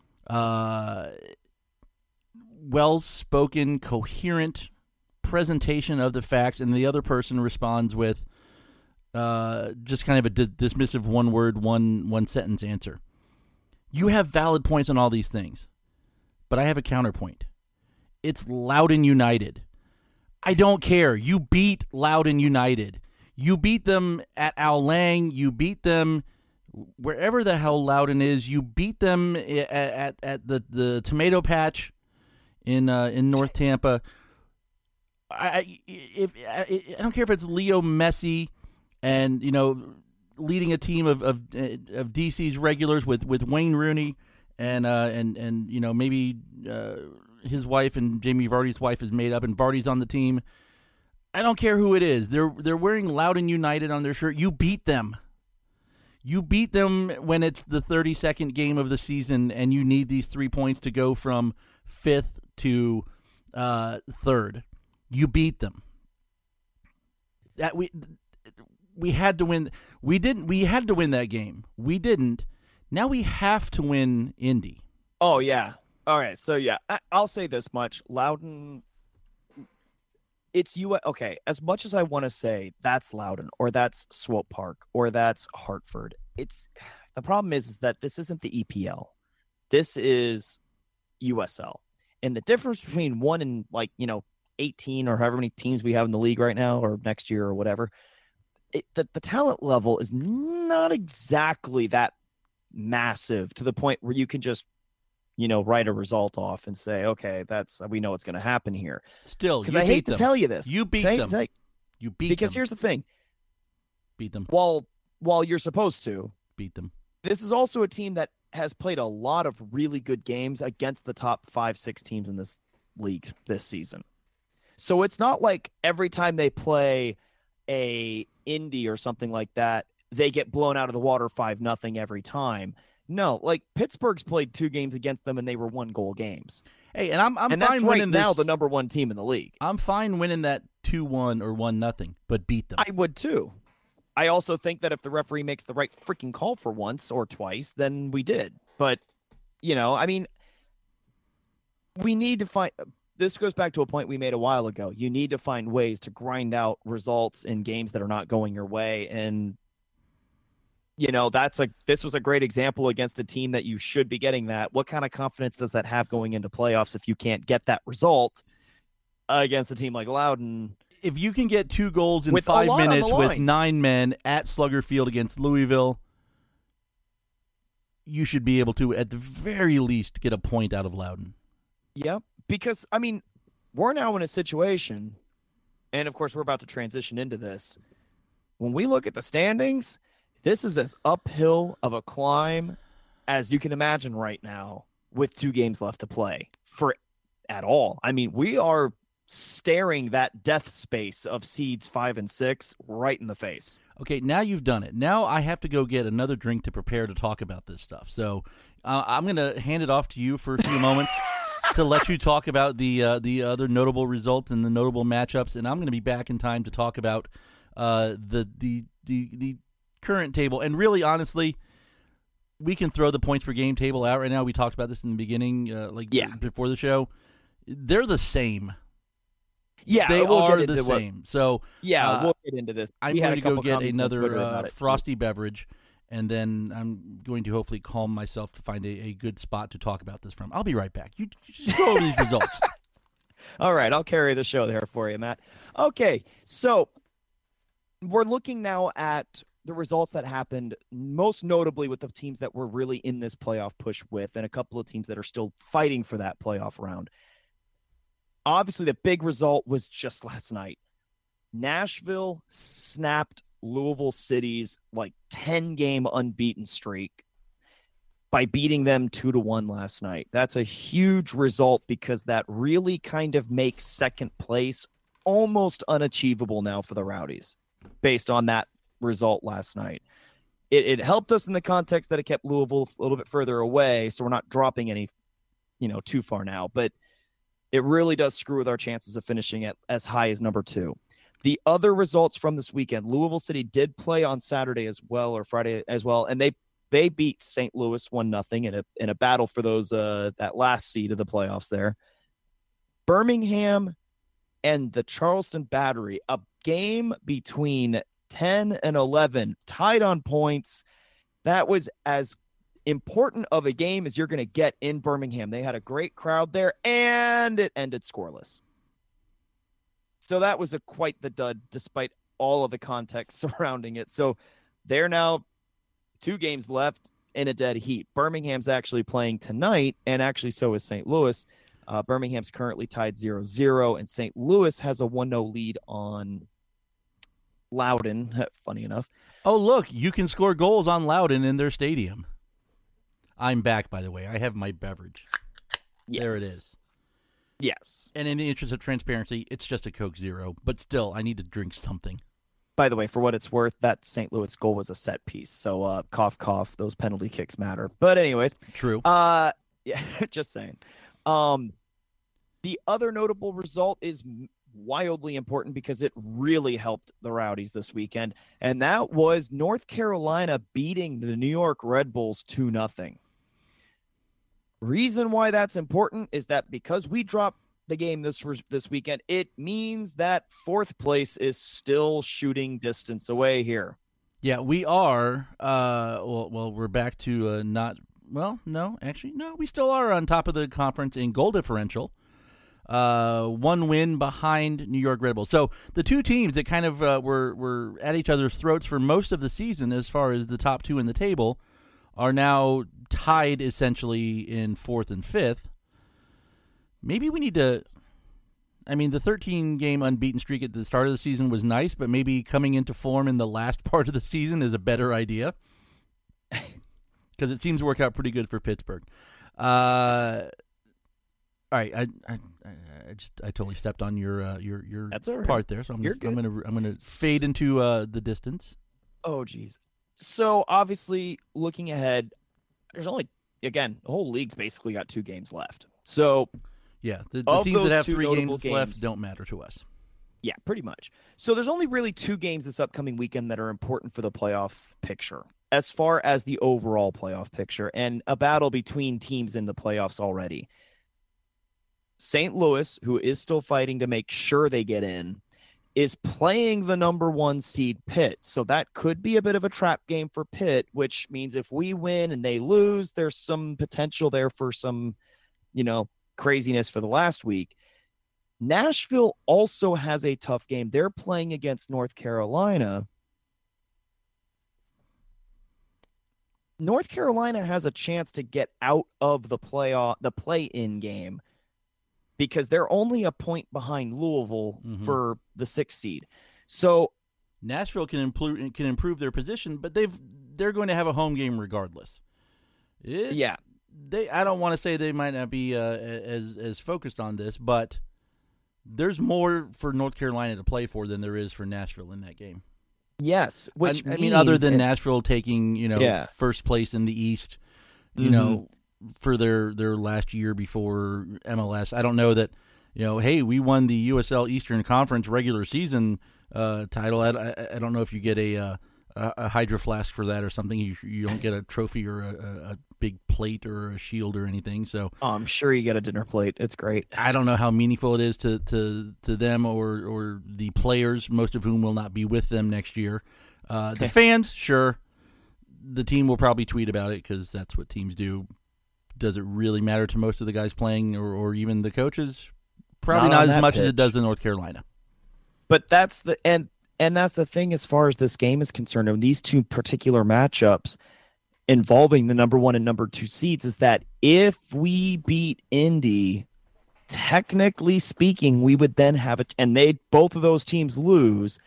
[SPEAKER 6] well-spoken, coherent presentation of the facts, and the other person responds with just kind of a dismissive one-word, one-sentence answer. You have valid points on all these things, but I have a counterpoint. It's Loudoun United. I don't care. You beat Loudoun United. You beat them at Al Lang. You beat them wherever the hell Loudoun is. You beat them at the Tomato Patch in North Tampa. I don't care if it's Leo Messi and leading a team of DC's regulars with Wayne Rooney and maybe his wife and Jamie Vardy's wife is made up and Vardy's on the team. I don't care who it is. They're wearing Loudoun United on their shirt. You beat them. You beat them when it's the 32nd game of the season and you need these 3 points to go from 5th to 3rd. You beat them. That we had to win. We had to win that game. We didn't. Now we have to win Indy.
[SPEAKER 7] Oh, yeah. All right, so yeah, I'll say this much: Loudon. It's you. Okay, as much as I want to say that's Loudon or that's Swope Park or that's Hartford, it's the problem is that this isn't the EPL. This is USL, and the difference between 1 and 18 or however many teams we have in the league right now or next year or whatever, the talent level is not exactly that massive to the point where you can just write a result off and say, okay, we know what's going to happen here.
[SPEAKER 6] Still,
[SPEAKER 7] because I hate to tell you this,
[SPEAKER 6] you beat them. You beat them
[SPEAKER 7] because here's the thing:
[SPEAKER 6] beat them.
[SPEAKER 7] While you're supposed to
[SPEAKER 6] beat them,
[SPEAKER 7] this is also a team that has played a lot of really good games against the top 5-6 teams in this league this season. So it's not like every time they play a Indy or something like that, they get blown out of the water 5-0 every time. No, like Pittsburgh's played 2 games against them and they were 1-goal games.
[SPEAKER 6] Hey, and I'm
[SPEAKER 7] and
[SPEAKER 6] fine
[SPEAKER 7] that's
[SPEAKER 6] winning
[SPEAKER 7] now
[SPEAKER 6] this.
[SPEAKER 7] the number 1 team in the league.
[SPEAKER 6] I'm fine winning that 2-1 or 1-0, but beat them.
[SPEAKER 7] I would too. I also think that if the referee makes the right freaking call for once or twice, then we did. But, I mean, we need to find. This goes back to a point we made a while ago. You need to find ways to grind out results in games that are not going your way. And, this was a great example against a team that you should be getting that. What kind of confidence does that have going into playoffs if you can't get that result against a team like Loudon?
[SPEAKER 6] If you can get 2 goals in
[SPEAKER 7] With
[SPEAKER 6] 5
[SPEAKER 7] a lot on
[SPEAKER 6] minutes
[SPEAKER 7] the
[SPEAKER 6] with
[SPEAKER 7] line.
[SPEAKER 6] 9 men at Slugger Field against Louisville, you should be able to, at the very least, get a point out of Loudon.
[SPEAKER 7] Yep. Because, I mean, we're now in a situation, and of course we're about to transition into this. When we look at the standings, this is as uphill of a climb as you can imagine right now with 2 games left to play at all. I mean, we are staring that death space of seeds 5 and 6 right in the face.
[SPEAKER 6] Okay, now you've done it. Now I have to go get another drink to prepare to talk about this stuff. So I'm going to hand it off to you for a few moments to let you talk about the other notable results and the notable matchups, and I'm going to be back in time to talk about the current table. And really, honestly, we can throw the points per game table out right now. We talked about this in the beginning, before the show. They're the same.
[SPEAKER 7] Yeah,
[SPEAKER 6] they
[SPEAKER 7] we'll
[SPEAKER 6] are
[SPEAKER 7] get
[SPEAKER 6] the
[SPEAKER 7] into
[SPEAKER 6] same. So
[SPEAKER 7] we'll get into this.
[SPEAKER 6] I'm
[SPEAKER 7] We had
[SPEAKER 6] going
[SPEAKER 7] a
[SPEAKER 6] to go
[SPEAKER 7] couple
[SPEAKER 6] get
[SPEAKER 7] comments on Twitter
[SPEAKER 6] another
[SPEAKER 7] about it, too.
[SPEAKER 6] frosty beverage, and then I'm going to hopefully calm myself to find a good spot to talk about this from. I'll be right back. You just go over these results.
[SPEAKER 7] All right, I'll carry the show there for you, Matt. Okay, so we're looking now at the results that happened, most notably with the teams that we're really in this playoff push with, and a couple of teams that are still fighting for that playoff round. Obviously, the big result was just last night. Nashville snapped Louisville City's 10-game unbeaten streak by beating them 2-1 last night. That's a huge result because that really kind of makes second place almost unachievable now for the Rowdies based on that result last night. It helped us in the context that it kept Louisville a little bit further away, so we're not dropping any, too far now, but it really does screw with our chances of finishing at as high as number 2. The other results from this weekend, Louisville City did play on Saturday as well, or Friday as well, and they beat St. Louis 1-0 in a battle for those that last seed of the playoffs there. Birmingham and the Charleston Battery, a game between 10 and 11, tied on points. That was as important of a game as you're going to get in Birmingham. They had a great crowd there, and it ended scoreless. So that was quite the dud, despite all of the context surrounding it. So they're now 2 games left in a dead heat. Birmingham's actually playing tonight, and actually so is St. Louis. Birmingham's currently tied 0-0, and St. Louis has a 1-0 lead on Loudon, funny enough.
[SPEAKER 6] Oh, look, you can score goals on Loudon in their stadium. I'm back, by the way. I have my beverage.
[SPEAKER 7] Yes.
[SPEAKER 6] There it is.
[SPEAKER 7] Yes.
[SPEAKER 6] And in the interest of transparency, it's just a Coke Zero. But still, I need to drink something.
[SPEAKER 7] By the way, for what it's worth, that St. Louis goal was a set piece. So, cough, cough, those penalty kicks matter. But anyways.
[SPEAKER 6] True.
[SPEAKER 7] Yeah, just saying. The other notable result is wildly important because it really helped the Rowdies this weekend. And that was North Carolina beating the New York Red Bulls 2-0. Reason why that's important is that because we dropped the game this weekend, it means that fourth place is still shooting distance away here.
[SPEAKER 6] Yeah, we are. Well, we're back to not. Well, no, we still are on top of the conference in goal differential. One win behind New York Red Bulls. So the two teams that kind of were at each other's throats for most of the season, as far as the top two in the table, are now tied essentially in fourth and fifth. Maybe we need to. I mean, the 13-game unbeaten streak at the start of the season was nice, but maybe coming into form in the last part of the season is a better idea because it seems to work out pretty good for Pittsburgh. All right, I totally stepped on your
[SPEAKER 7] That's all right.
[SPEAKER 6] part there, so I'm gonna fade into the distance.
[SPEAKER 7] Oh, geez. So obviously, looking ahead, there's only the whole league's basically got 2 games left. So
[SPEAKER 6] yeah, the
[SPEAKER 7] of
[SPEAKER 6] teams that
[SPEAKER 7] those
[SPEAKER 6] have
[SPEAKER 7] two
[SPEAKER 6] 3
[SPEAKER 7] notable
[SPEAKER 6] games left don't matter to us.
[SPEAKER 7] Yeah, pretty much. So there's only really 2 games this upcoming weekend that are important for the playoff picture, as far as the overall playoff picture, and a battle between teams in the playoffs already. St. Louis, who is still fighting to make sure they get in, is playing the number 1 seed Pitt. So that could be a bit of a trap game for Pitt, which means if we win and they lose, there's some potential there for some, craziness for the last week. Nashville also has a tough game. They're playing against North Carolina. North Carolina has a chance to get out of the play-in game, because they're only a point behind Louisville for the 6th seed. So
[SPEAKER 6] Nashville can improve their position, but they're going to have a home game regardless.
[SPEAKER 7] Yeah.
[SPEAKER 6] I don't want to say they might not be as focused on this, but there's more for North Carolina to play for than there is for Nashville in that game.
[SPEAKER 7] Yes, which
[SPEAKER 6] I mean, other than Nashville taking first place in the East, for their last year before MLS. I don't know that, hey, we won the USL Eastern Conference regular season title. I don't know if you get a Hydro Flask for that or something. You don't get a trophy or a big plate or a shield or anything. So
[SPEAKER 7] I'm sure you get a dinner plate. It's great.
[SPEAKER 6] I don't know how meaningful it is to them or the players, most of whom will not be with them next year. The fans, sure. The team will probably tweet about it because that's what teams do. Does it really matter to most of the guys playing or even the coaches? Probably not as much as it does in North Carolina.
[SPEAKER 7] But that's and that's the thing as far as this game is concerned. And these 2 particular matchups involving the number 1 and number 2 seeds is that if we beat Indy, technically speaking, we would then have it, and both of those teams lose.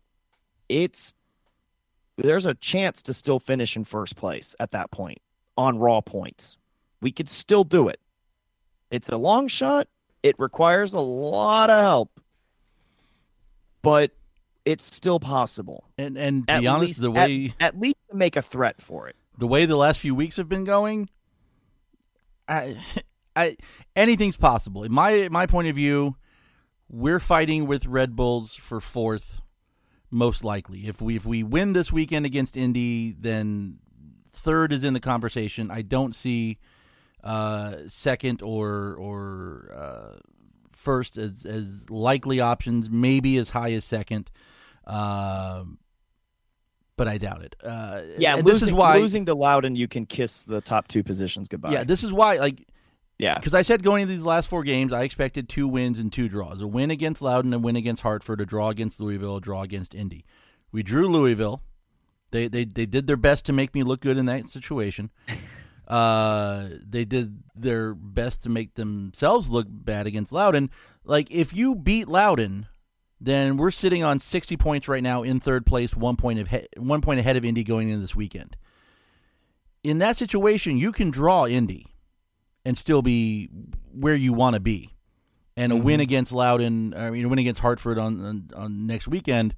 [SPEAKER 7] There's a chance to still finish in first place at that point on raw points. We could still do it. It's a long shot. It requires a lot of help, but it's still possible.
[SPEAKER 6] And to be honest, the way
[SPEAKER 7] at least to make a threat for it.
[SPEAKER 6] The way the last few weeks have been going, anything's possible. In my point of view, we're fighting with Red Bulls for 4th, most likely. If we win this weekend against Indy, then 3rd is in the conversation. I don't see second or first as likely options, maybe as high as second, but I doubt it.
[SPEAKER 7] This is why losing to Loudoun, you can kiss the top 2 positions goodbye.
[SPEAKER 6] Yeah, this is why, because I said going into these last 4 games, I expected 2 wins and 2 draws: a win against Loudoun, a win against Hartford, a draw against Louisville, a draw against Indy. We drew Louisville. They did their best to make me look good in that situation. They did their best to make themselves look bad against Loudoun. If you beat Loudoun, then we're sitting on 60 points right now in 3rd place, 1 point ahead of Indy going into this weekend. In that situation, you can draw Indy and still be where you want to be. And a win against Loudoun, a win against Hartford on next weekend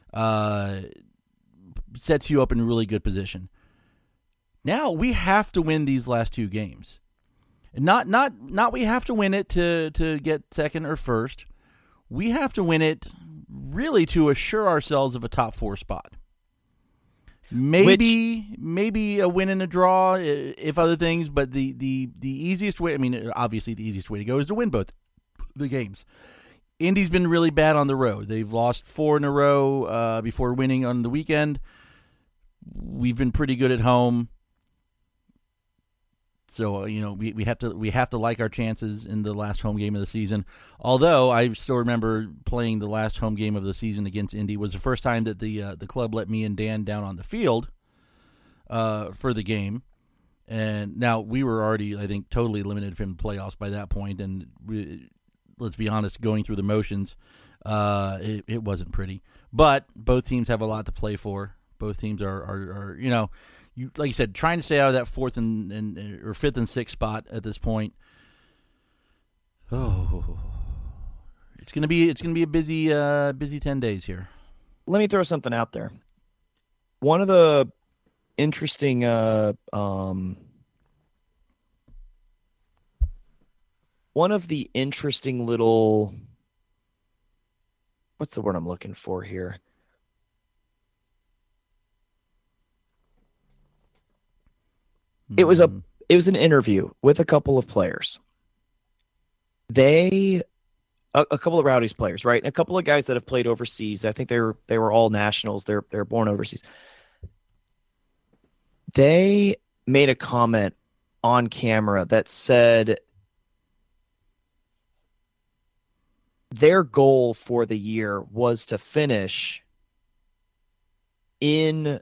[SPEAKER 6] sets you up in a really good position. Now we have to win these last 2 games. Not we have to win it to get second or first. We have to win it really to assure ourselves of a top 4 spot. Maybe a win and a draw if other things, but the easiest way, I mean, obviously the easiest way to go is to win both the games. Indy's been really bad on the road. They've lost 4 in a row before winning on the weekend. We've been pretty good at home. So, we have to like our chances in the last home game of the season. Although I still remember playing the last home game of the season against Indy was the first time that the club let me and Dan down on the field for the game. And now we were already, I think, totally eliminated from the playoffs by that point. And let's be honest, going through the motions, it wasn't pretty. But both teams have a lot to play for. Both teams are like you said, trying to stay out of that 4th or 5th and 6th spot at this point. Oh, it's gonna be a busy 10 days here.
[SPEAKER 7] Let me throw something out there. One of the interesting little, what's the word I'm looking for here? It was an interview with a couple of players. A couple of Rowdies players, right? A couple of guys that have played overseas. I think they were all nationals. They're born overseas. They made a comment on camera that said their goal for the year was to finish in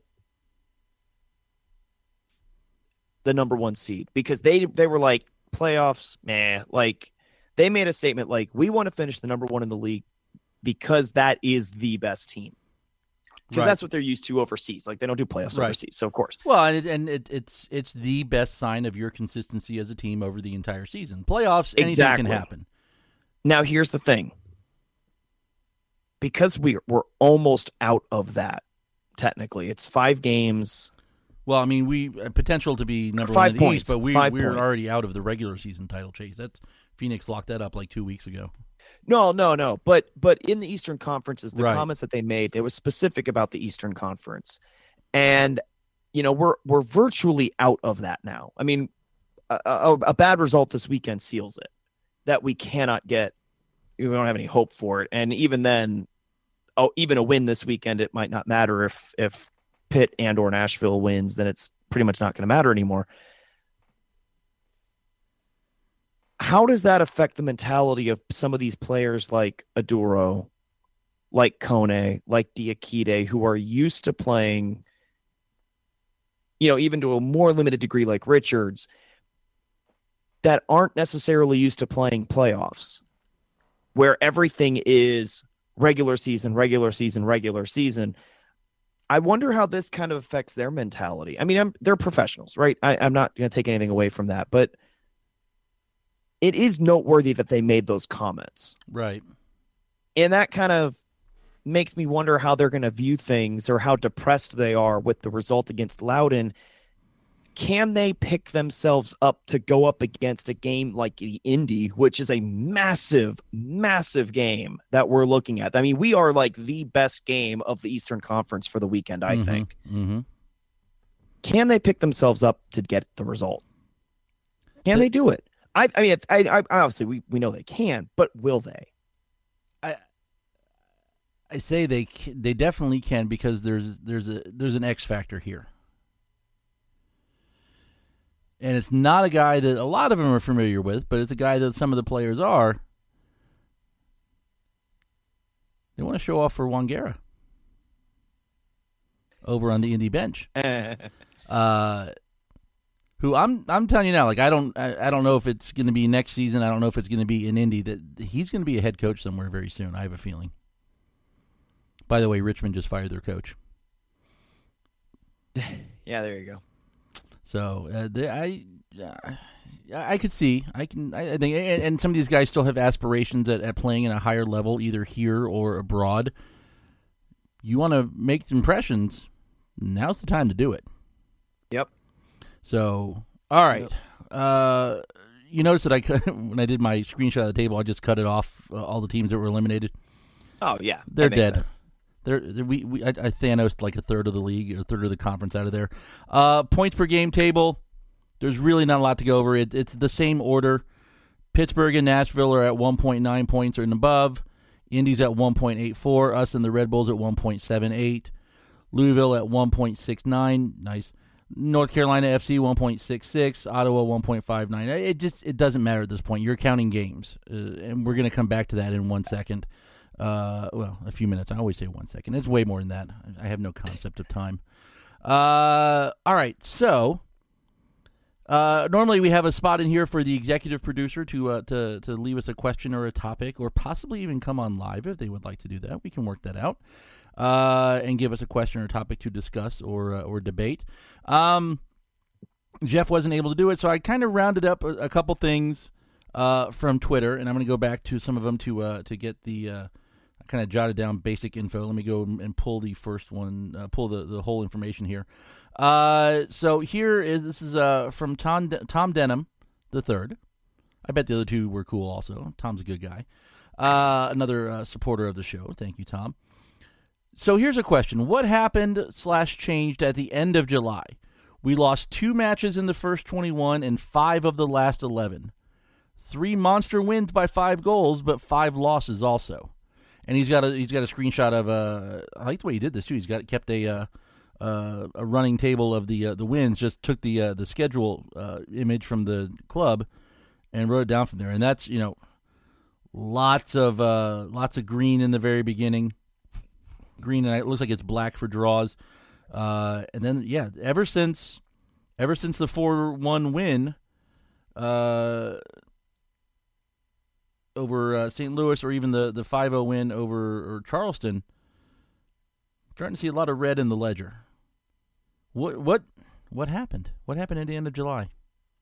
[SPEAKER 7] the number 1 seed, because they were like, playoffs, like they made a statement like, we want to finish the number 1 in the league because that is the best team, because that's what they're used to overseas. Like, they don't do playoffs overseas, so of course.
[SPEAKER 6] Well, it's the best sign of your consistency as a team over the entire season. Playoffs, anything can happen.
[SPEAKER 7] Now here's the thing, because we're almost out of that. Technically, it's 5 games.
[SPEAKER 6] Well, I mean, we potential to be number 1 in the East, but we're already out of the regular season title chase. That's Phoenix locked that up like 2 weeks ago.
[SPEAKER 7] No. But in the Eastern Conferences, the comments that they made, it was specific about the Eastern Conference, and we're virtually out of that now. I mean, a bad result this weekend seals it. That we cannot get. We don't have any hope for it, and even then, even a win this weekend, it might not matter if Pitt and or Nashville wins, then it's pretty much not going to matter anymore. How does that affect the mentality of some of these players like Aduro, like Kone, like Diakite, who are used to playing, even to a more limited degree like Richards, that aren't necessarily used to playing playoffs, where everything is regular season. I wonder how this kind of affects their mentality. I mean, they're professionals, right? I'm not going to take anything away from that, but it is noteworthy that they made those comments.
[SPEAKER 6] Right.
[SPEAKER 7] And that kind of makes me wonder how they're going to view things, or how depressed they are with the result against Loudoun. Can they pick themselves up to go up against a game like the Indy, which is a massive, massive game that we're looking at? I mean, we are like the best game of the Eastern Conference for the weekend, I think. Mm-hmm. Can they pick themselves up to get the result? Can they do it? I mean, obviously we know they can, but will they?
[SPEAKER 6] I say they definitely can, because there's an X factor here. And it's not a guy that a lot of them are familiar with, but it's a guy that some of the players are. They want to show off for Wangera over on the Indy bench. Who I'm telling you now, like I don't know if it's going to be next season. I don't know if it's going to be in Indy. That he's going to be a head coach somewhere very soon. I have a feeling. By the way, Richmond just fired their coach.
[SPEAKER 7] Yeah, there you go.
[SPEAKER 6] So I could see. I think, and some of these guys still have aspirations at playing at a higher level, either here or abroad. You want to make impressions, now's the time to do it.
[SPEAKER 7] Yep.
[SPEAKER 6] So, all right. Yep. You notice that when I did my screenshot of the table, I just cut it off, all the teams that were eliminated.
[SPEAKER 7] Oh, yeah.
[SPEAKER 6] They're dead.
[SPEAKER 7] Sense.
[SPEAKER 6] I Thanos like a third of the league or a third of the conference out of there. Points per game table. There's really not a lot to go over. It's the same order. Pittsburgh and Nashville are at 1.9 points or above. Indy's at 1.84. Us and the Red Bulls at 1.78. Louisville at 1.69. Nice. North Carolina FC 1.66. Ottawa 1.59. It doesn't matter at this point. You're counting games, and we're going to come back to that in 1 second. Well, a few minutes. I always say 1 second. It's way more than that. I have no concept of time. All right, so normally we have a spot in here for the executive producer to leave us a question or a topic, or possibly even come on live if they would like to do that. We can work that out and give us a question or topic to discuss or debate. Jeff wasn't able to do it, so I kind of rounded up a couple things from Twitter, and I'm going to go back to some of them to get the. I kind of jotted down basic info. Let me go and pull the first one, pull the whole information here. So this is from Tom Denham the third. I bet the other two were cool also. Tom's a good guy. Another supporter of the show. Thank you, Tom. So here's a question. What happened / changed at the end of July? We lost 2 matches in the first 21 and 5 of the last 11. 3 monster wins by 5 goals, but 5 losses also. And he's got a screenshot of I like the way he did this too. He's kept a running table of the wins. Just took the schedule image from the club and wrote it down from there. And that's lots of green in the very beginning. Green, and it looks like it's black for draws. And then ever since the 4-1 win over St. Louis, or even the 5-0 win over Charleston, I'm starting to see a lot of red in the ledger. What happened? What happened at the end of July?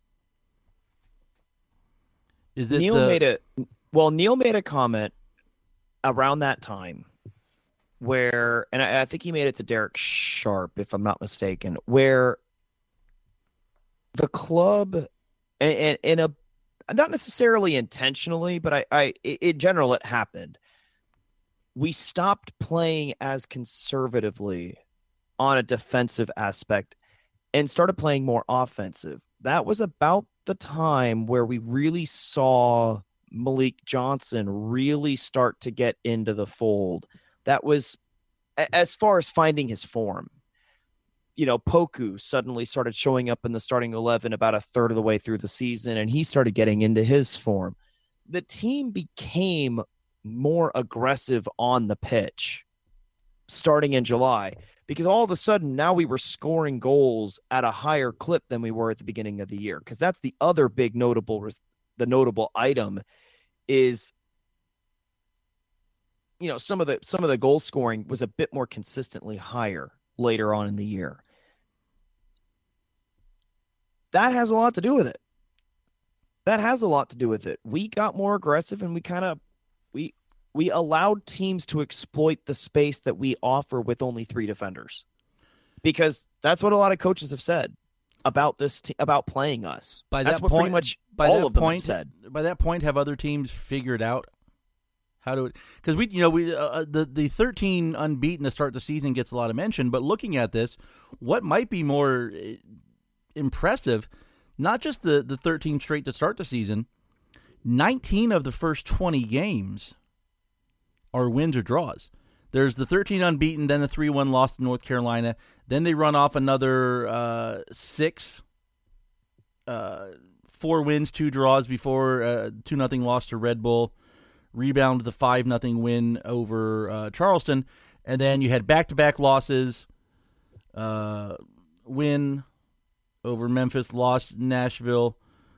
[SPEAKER 6] Is it
[SPEAKER 7] Neil made a comment around that time where, and I think he made it to Derek Sharp, if I'm not mistaken, where the club, and in a not necessarily intentionally, but I in general it happened. We stopped playing as conservatively on a defensive aspect and started playing more offensive. That was about the time where we really saw Malik Johnson really start to get into the fold. That was as far as finding his form. Poku suddenly started showing up in the starting 11 about a third of the way through the season, and he started getting into his form. The team became more aggressive on the pitch starting in July, because all of a sudden now we were scoring goals at a higher clip than we were at the beginning of the year. Because that's the other big notable item is, some of the goal scoring was a bit more consistently higher later on in the year. That has a lot to do with it. We got more aggressive, and we allowed teams to exploit the space that we offer with only 3 defenders, because that's what a lot of coaches have said about this about playing us. That's what pretty much all of them have said.
[SPEAKER 6] By that point, have other teams figured out how to? Because the 13 unbeaten to start the season gets a lot of mention, but looking at this, what might be more impressive, not just the 13 straight to start the season, 19 of the first 20 games are wins or draws. There's the 13 unbeaten, then the 3-1 loss to North Carolina, then they run off another 6, 4 wins, 2 draws before 2-0 loss to Red Bull, rebound the 5-0 win over Charleston, and then you had back-to-back losses, win over Memphis, loss Nashville,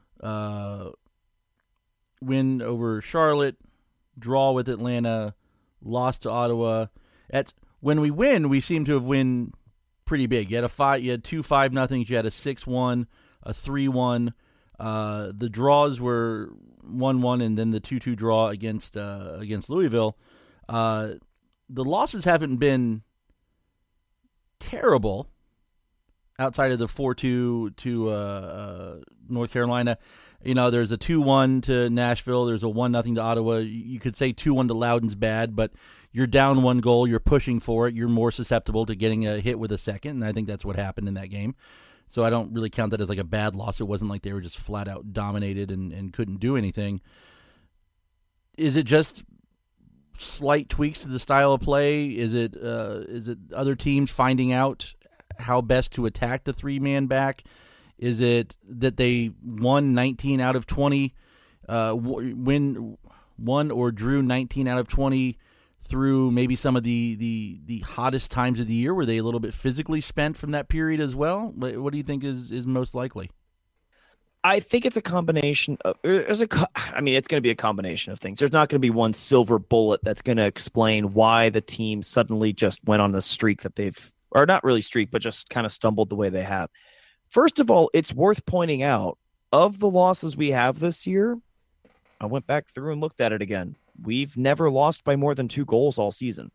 [SPEAKER 6] win over Charlotte, draw with Atlanta, loss to Ottawa. When we win, we seem to have win pretty big. You had 2 5-0s, you had a 6-1, a 3-1. The draws were 1-1, and then the 2-2 draw against Louisville. The losses haven't been terrible outside of the 4-2 to North Carolina. There's a 2-1 to Nashville. There's a 1-0 to Ottawa. You could say 2-1 to Loudoun's bad, but you're down 1 goal, you're pushing for it, you're more susceptible to getting a hit with a second, and I think that's what happened in that game. So I don't really count that as like a bad loss. It wasn't like they were just flat out dominated and couldn't do anything. Is it just slight tweaks to the style of play? Is it other teams finding out how best to attack the 3-man back? Is it that they won 19 out of 20, won or drew 19 out of 20 through maybe some of the hottest times of the year? Were they a little bit physically spent from that period as well? What do you think is most likely?
[SPEAKER 7] I think it's a combination of, it's going to be a combination of things. There's not going to be one silver bullet that's going to explain why the team suddenly just went on the streak that they've, or not really streak, but just kind of stumbled the way they have. First of all, it's worth pointing out, of the losses we have this year, I went back through and looked at it again. We've never lost by more than 2 goals all season.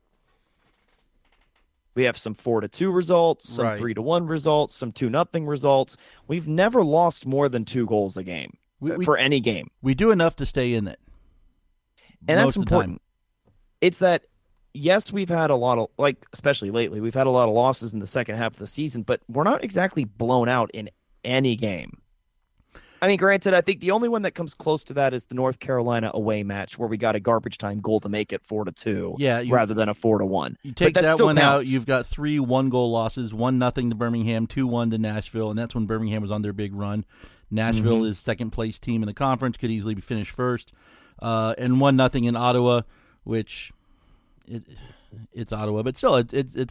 [SPEAKER 7] We have some 4-2 results, some 3-1 results, some 2-0 results. We've never lost more than 2 goals a game for any game.
[SPEAKER 6] We do enough to stay in it.
[SPEAKER 7] And that's important. It's that, yes, we've had a lot of, like, especially lately, we've had a lot of losses in the second half of the season, but we're not exactly blown out in any game. I mean, granted, I think the only one that comes close to that is the North Carolina away match where we got a garbage time goal to make it 4-2 rather than a 4-1.
[SPEAKER 6] You take that one out, you've got 3 1-goal losses, 1-0 to Birmingham, 2-1 to Nashville, and that's when Birmingham was on their big run. Nashville is second-place team in the conference, could easily be finished first. And 1-0 in Ottawa, which it's Ottawa, but still, it's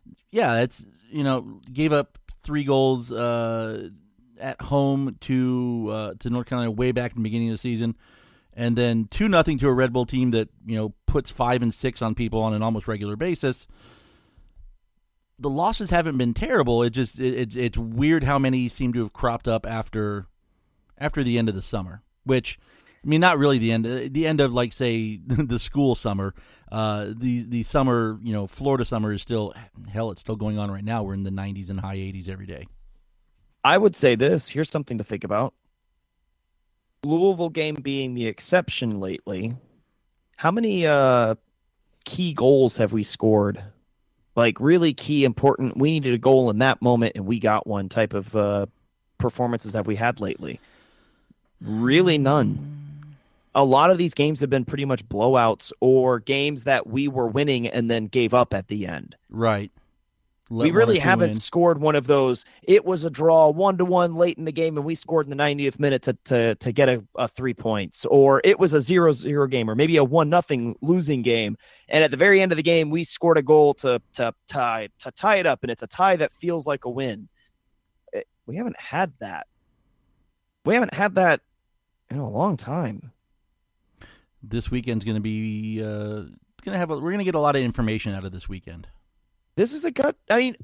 [SPEAKER 6] gave up 3 goals at home to North Carolina way back in the beginning of the season, and then 2-0 to a Red Bull team that puts 5 and 6 on people on an almost regular basis. The losses haven't been terrible. It's weird how many seem to have cropped up after the end of the summer. Which, I mean, not really the end of, like, say, the school summer. The summer, Florida summer is still, hell, it's still going on right now. We're in the 90s and high 80s every day.
[SPEAKER 7] I would say this. Here's something to think about. Louisville game being the exception lately, how many key goals have we scored? Like, really key, important, we needed a goal in that moment and we got one type of performances have we had lately? Really none. A lot of these games have been pretty much blowouts or games that we were winning and then gave up at the end.
[SPEAKER 6] Right.
[SPEAKER 7] We really haven't scored one of those. It was a draw 1-1 late in the game, and we scored in the 90th minute to get a 3 points. Or it was a 0-0 game, or maybe a 1-0 losing game. And at the very end of the game, we scored a goal to tie it up, and it's a tie that feels like a win. We haven't had that. We haven't had that in a long time.
[SPEAKER 6] This weekend's going to be we're going to get a lot of information out of this weekend.
[SPEAKER 7] This is a gut. I mean,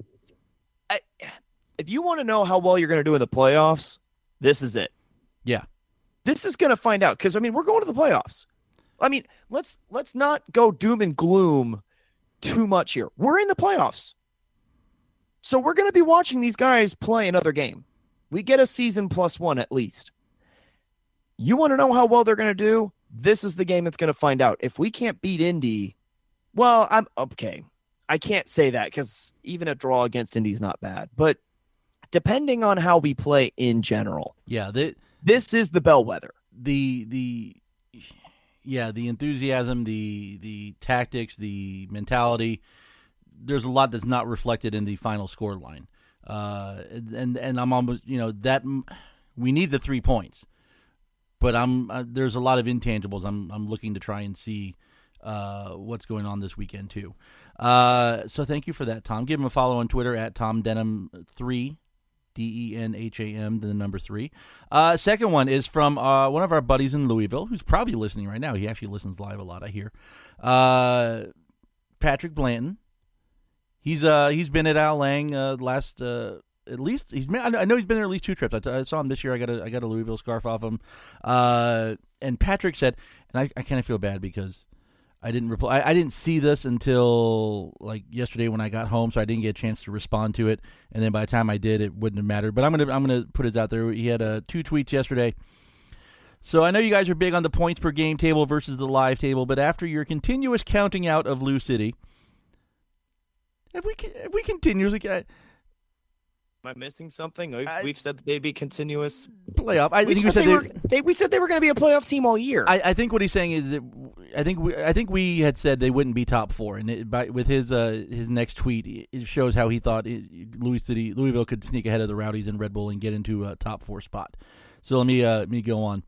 [SPEAKER 7] if you want to know how well you're going to do in the playoffs, this is it.
[SPEAKER 6] Yeah.
[SPEAKER 7] This is going to find out because, I mean, we're going to the playoffs. I mean, let's not go doom and gloom too much here. We're in the playoffs. So we're going to be watching these guys play another game. We get a season +1 at least. You want to know how well they're going to do? This is the game that's going to find out. If we can't beat Indy, well, I'm okay. I can't say that because even a draw against Indy is not bad. But depending on how we play in general, this is the bellwether.
[SPEAKER 6] The enthusiasm, the tactics, the mentality. There's a lot that's not reflected in the final score line, and I'm almost that we need the 3 points, but there's a lot of intangibles. I'm looking to try and see what's going on this weekend too. So thank you for that, Tom. Give him a follow on Twitter at TomDenham3, DENHAM, the number 3. Second one is from one of our buddies in Louisville, who's probably listening right now. He actually listens live a lot, I hear. Patrick Blanton. He's been at Al Lang last at least I know he's been there at least 2 trips. I saw him this year. I got a Louisville scarf off him. And Patrick said, and I kind of feel bad because I didn't reply. I didn't see this until like yesterday when I got home, so I didn't get a chance to respond to it. And then by the time I did, it wouldn't have mattered. But I'm gonna put it out there. He had 2 tweets yesterday. So I know you guys are big on the points per game table versus the live table, but after your continuous counting out of Lou City, have we continuously
[SPEAKER 7] Am I missing something? We've said that they'd be continuous.
[SPEAKER 6] playoff? I think we said
[SPEAKER 7] we said they were going to be a playoff team all year.
[SPEAKER 6] I think what he's saying is that I think we had said they wouldn't be top 4, and with his next tweet, it shows how he thought Louisville could sneak ahead of the Rowdies and Red Bull and get into a top 4 spot. So let me go on.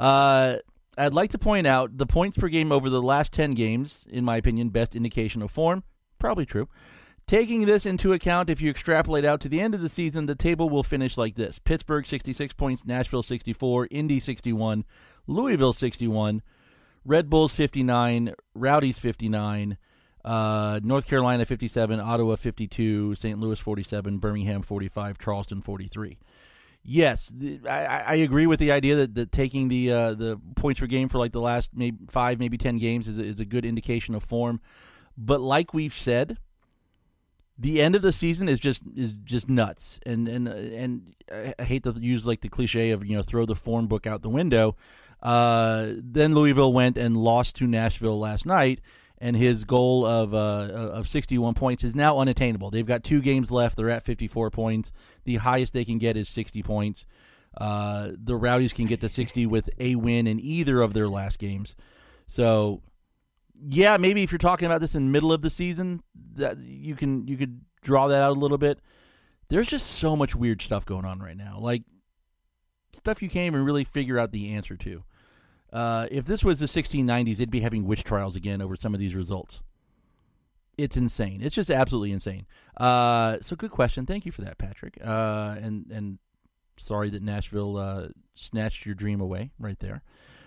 [SPEAKER 6] I'd like to point out the points per game over the last 10 games, in my opinion, best indication of form. Probably true. Taking this into account, if you extrapolate out to the end of the season, the table will finish like this. Pittsburgh, 66 points. Nashville, 64. Indy, 61. Louisville, 61. Red Bulls, 59. Rowdies, 59. North Carolina, 57. Ottawa, 52. St. Louis, 47. Birmingham, 45. Charleston, 43. Yes, I agree with the idea that taking the points per game for like the last maybe 5, maybe 10 games is a good indication of form. But like we've said, the end of the season is just nuts, and I hate to use like the cliche of throw the form book out the window. Then Louisville went and lost to Nashville last night, and his goal of 61 points is now unattainable. They've got 2 games left. They're at 54 points. The highest they can get is 60 points. The Rowdies can get to 60 with a win in either of their last games. So, yeah, maybe if you're talking about this in the middle of the season, that you could draw that out a little bit. There's just so much weird stuff going on right now, like stuff you can't even really figure out the answer to. If this was the 1690s, they'd be having witch trials again over some of these results. It's insane. It's just absolutely insane. So good question. Thank you for that, Patrick. And sorry that Nashville snatched your dream away right there.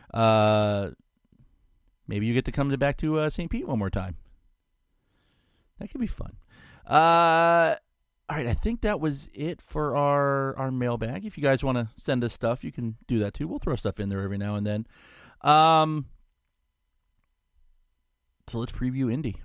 [SPEAKER 6] Maybe you get to come back to St. Pete one more time. That could be fun. All right, I think that was it for our mailbag. If you guys want to send us stuff, you can do that too. We'll throw stuff in there every now and then. So let's preview Indy.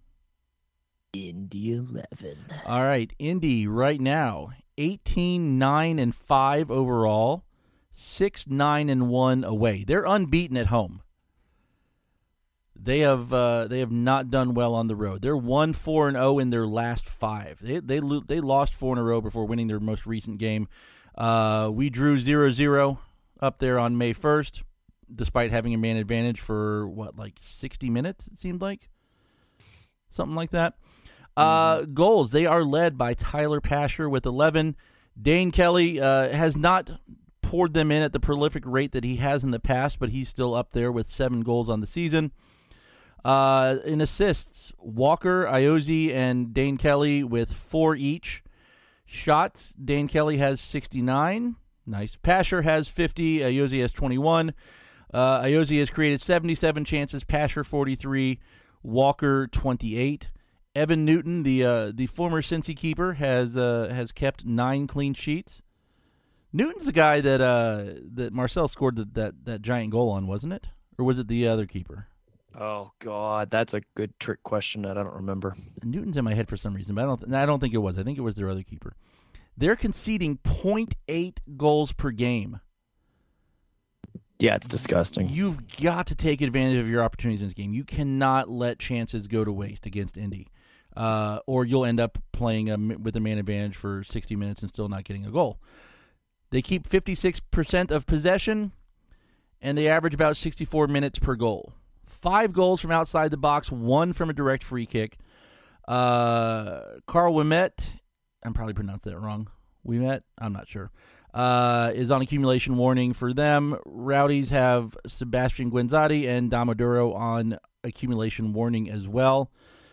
[SPEAKER 7] Indy 11.
[SPEAKER 6] All right, Indy right now 18-9-5 overall, 6-9-1 away. They're unbeaten at home. They have not done well on the road. They're 1-4-0 in their last 5. They lost 4 in a row before winning their most recent game. We drew 0-0 up there on May 1st, despite having a man advantage for 60 minutes. It seemed like something like that. Goals, they are led by Tyler Pasher with 11. Dane Kelly has not poured them in at the prolific rate that he has in the past, but he's still up there with 7 goals on the season. In assists, Walker, Iozzi, and Dane Kelly with 4 each. Shots, Dane Kelly has 69. Nice. Pasher has 50. Iozzi has 21. Iozzi has created 77 chances. Pasher 43. Walker 28. Evan Newton, the former Cincy keeper, has kept 9 clean sheets. Newton's the guy that Marcel scored that giant goal on, wasn't it? Or was it the other keeper?
[SPEAKER 7] Oh God, that's a good trick question that I don't remember.
[SPEAKER 6] Newton's in my head for some reason, but I don't think it was. I think it was their other keeper. They're conceding 0.8 goals per game.
[SPEAKER 7] Yeah, it's disgusting.
[SPEAKER 6] You've got to take advantage of your opportunities in this game. You cannot let chances go to waste against Indy, or you'll end up playing with a man advantage for 60 minutes and still not getting a goal. They keep 56% of possession, and they average about 64 minutes per goal. 5 goals from outside the box, 1 from a direct free kick. Carl Ouimet, I'm probably pronounced that wrong. Ouimet, I'm not sure. Is on accumulation warning for them. Rowdies have Sebastian Guenzati and Damaduro on accumulation warning as well.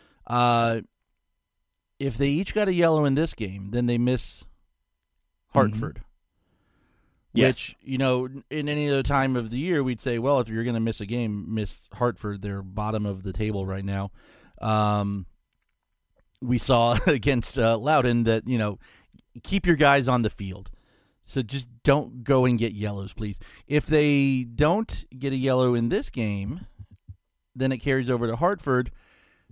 [SPEAKER 6] If they each got a yellow in this game, then they miss Hartford. Mm-hmm.
[SPEAKER 7] Yes.
[SPEAKER 6] Which, in any other time of the year, we'd say, well, if you're going to miss a game, miss Hartford. They're bottom of the table right now. We saw against Loudoun that, keep your guys on the field. So just don't go and get yellows, please. If they don't get a yellow in this game, then it carries over to Hartford.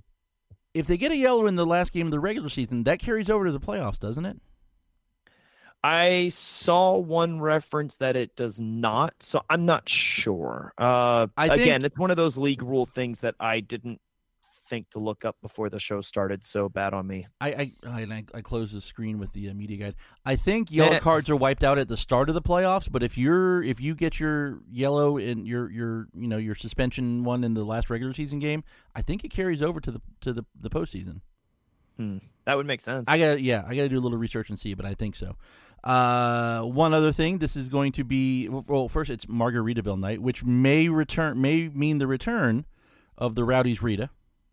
[SPEAKER 6] If they get a yellow in the last game of the regular season, that carries over to the playoffs, doesn't it?
[SPEAKER 7] I saw one reference that it does not, so I'm not sure. Again, it's one of those league rule things that I didn't think to look up before the show started. So bad on me.
[SPEAKER 6] I closed the screen with the media guide. I think yellow cards are wiped out at the start of the playoffs, but if you get your yellow in your suspension one in the last regular season game, I think it carries over to the postseason.
[SPEAKER 7] That would make sense.
[SPEAKER 6] I gotta do a little research and see, but I think so. One other thing, this is going to be first it's Margaritaville night, which may mean the return of the Rowdies Rita.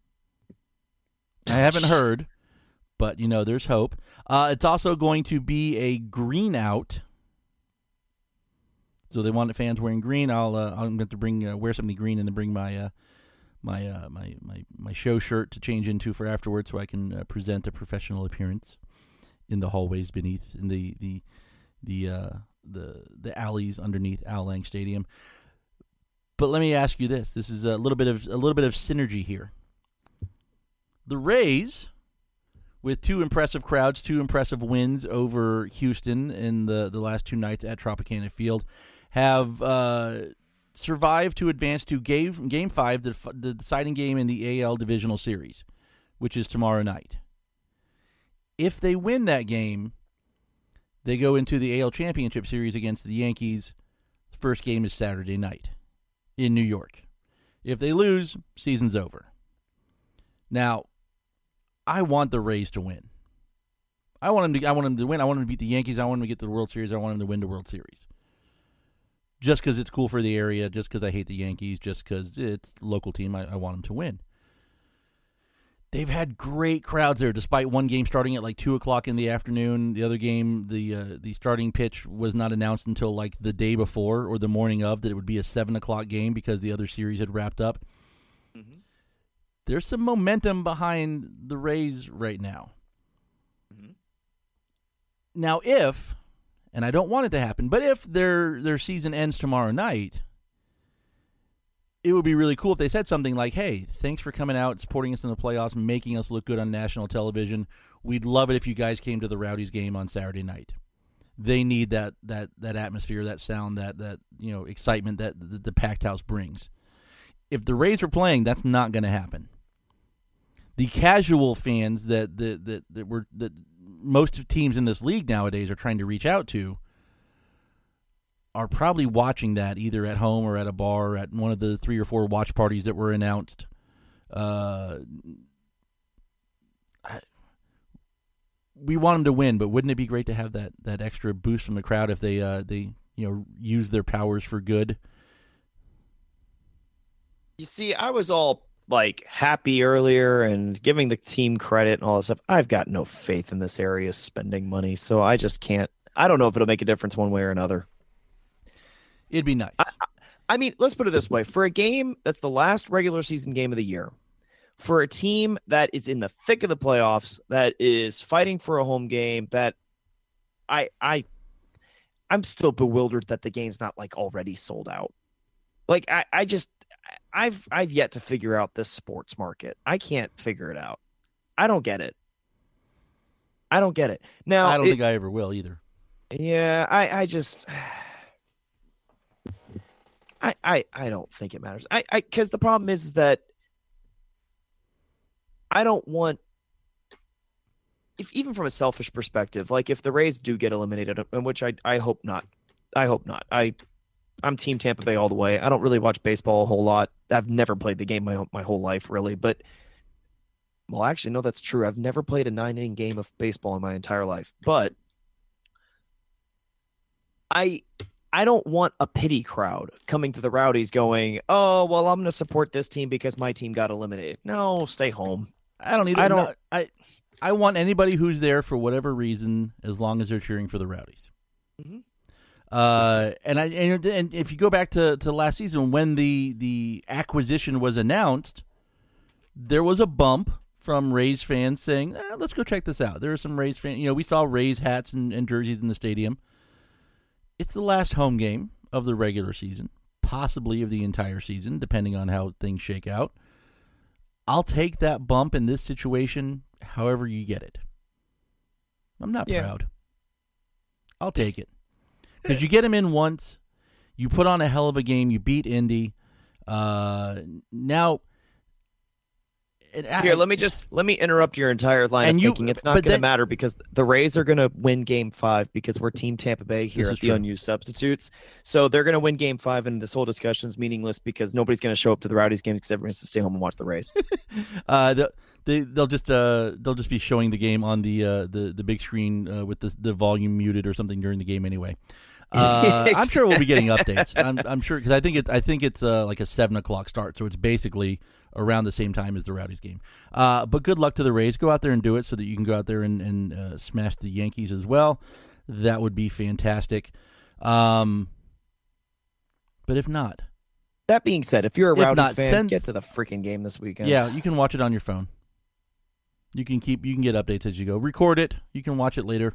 [SPEAKER 6] I haven't heard, but there's hope. It's also going to be a green out, so they want fans wearing green. I'm going to wear something green and then bring my show shirt to change into for afterwards, so I can present a professional appearance in the hallways beneath, in the alleys underneath Al Lang Stadium. But let me ask you this: this is a little bit of synergy here. The Rays, with two impressive crowds, two impressive wins over Houston in the last two nights at Tropicana Field, have survived to advance to Game 5, the deciding game in the AL Divisional Series, which is tomorrow night. If they win that game, they go into the AL Championship Series against the Yankees. The first game is Saturday night in New York. If they lose, season's over. Now, I want the Rays to win. I want them to win. I want them to beat the Yankees. I want them to get to the World Series. I want them to win the World Series. Just because it's cool for the area, just because I hate the Yankees, just because it's a local team, I want them to win. They've had great crowds there, despite one game starting at like 2 o'clock in the afternoon. The other game, the starting pitch was not announced until like the day before or the morning of, that it would be a 7 o'clock game because the other series had wrapped up. Mm-hmm. There's some momentum behind the Rays right now. Mm-hmm. Now, and I don't want it to happen, but if their season ends tomorrow night, it would be really cool if they said something like, hey, thanks for coming out, supporting us in the playoffs, making us look good on national television. We'd love it if you guys came to the Rowdies game on Saturday night. They need that atmosphere, that sound, that excitement that the packed house brings. If the Rays are playing, that's not going to happen. The casual fans that most teams in this league nowadays are trying to reach out to are probably watching that either at home or at a bar or at one of the 3 or 4 watch parties that were announced. We want them to win, but wouldn't it be great to have that extra boost from the crowd if they use their powers for good?
[SPEAKER 7] You see, I was all happy earlier and giving the team credit and all this stuff. I've got no faith in this area spending money, so I just can't. I don't know if it'll make a difference one way or another.
[SPEAKER 6] It'd be nice.
[SPEAKER 7] I mean, let's put it this way. For a game that's the last regular season game of the year, for a team that is in the thick of the playoffs, that is fighting for a home game, that I'm still bewildered that the game's not already sold out. I've yet to figure out this sports market. I can't figure it out. I don't get it. Now,
[SPEAKER 6] I don't think I ever will either.
[SPEAKER 7] Yeah, I just I don't think it matters. Because the problem is that I don't want, even from a selfish perspective, if the Rays do get eliminated, in which I hope not. I'm Team Tampa Bay all the way. I don't really watch baseball a whole lot. I've never played the game my whole life, really. But, well, actually, no, that's true. I've never played a 9-inning game of baseball in my entire life. But I don't want a pity crowd coming to the Rowdies going, oh, well, I'm going to support this team because my team got eliminated. No, stay home.
[SPEAKER 6] I don't either. I want anybody who's there for whatever reason, as long as they're cheering for the Rowdies. Mm-hmm. And if you go back to last season when the acquisition was announced, there was a bump from Rays fans saying, let's go check this out. There are some Rays fans. We saw Rays hats and jerseys in the stadium. It's the last home game of the regular season, possibly of the entire season, depending on how things shake out. I'll take that bump in this situation however you get it. I'm not proud. I'll take it. Because you get him in once, you put on a hell of a game, you beat Indy. Now,
[SPEAKER 7] Here, let me interrupt your entire line
[SPEAKER 6] And
[SPEAKER 7] of
[SPEAKER 6] you-
[SPEAKER 7] thinking. It's not
[SPEAKER 6] but
[SPEAKER 7] going to
[SPEAKER 6] then-
[SPEAKER 7] matter because the Rays are going to win Game 5 because we're Team Tampa Bay here
[SPEAKER 6] This
[SPEAKER 7] at
[SPEAKER 6] is
[SPEAKER 7] the
[SPEAKER 6] true.
[SPEAKER 7] unused substitutes. So they're going to win Game 5, and this whole discussion is meaningless because nobody's going to show up to the Rowdies games because everyone's to stay home and watch the Rays.
[SPEAKER 6] They'll just be showing the game on the big screen with the volume muted or something during the game anyway. I'm sure we'll be getting updates. I'm sure because I think it's like a 7:00 start, so it's basically around the same time as the Rowdies game. But good luck to the Rays. Go out there and do it so that you can go out there and smash the Yankees as well. That would be fantastic. But if not,
[SPEAKER 7] That being said, if you're a
[SPEAKER 6] If
[SPEAKER 7] Rowdies
[SPEAKER 6] not,
[SPEAKER 7] fan, get to the freaking game this weekend.
[SPEAKER 6] yeah, you can watch it on your phone. You can get updates as you go. Record it. You can watch it later.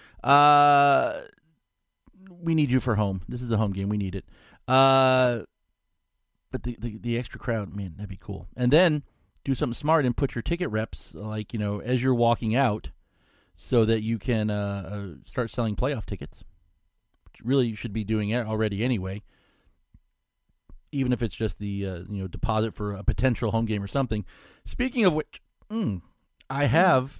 [SPEAKER 6] We need you for home. This is a home game. We need it. But the extra crowd, man, that'd be cool. And then do something smart and put your ticket reps, like, as you're walking out, so that you can start selling playoff tickets. Which really you should be doing it already anyway. Even if it's just the deposit for a potential home game or something. Speaking of which, I have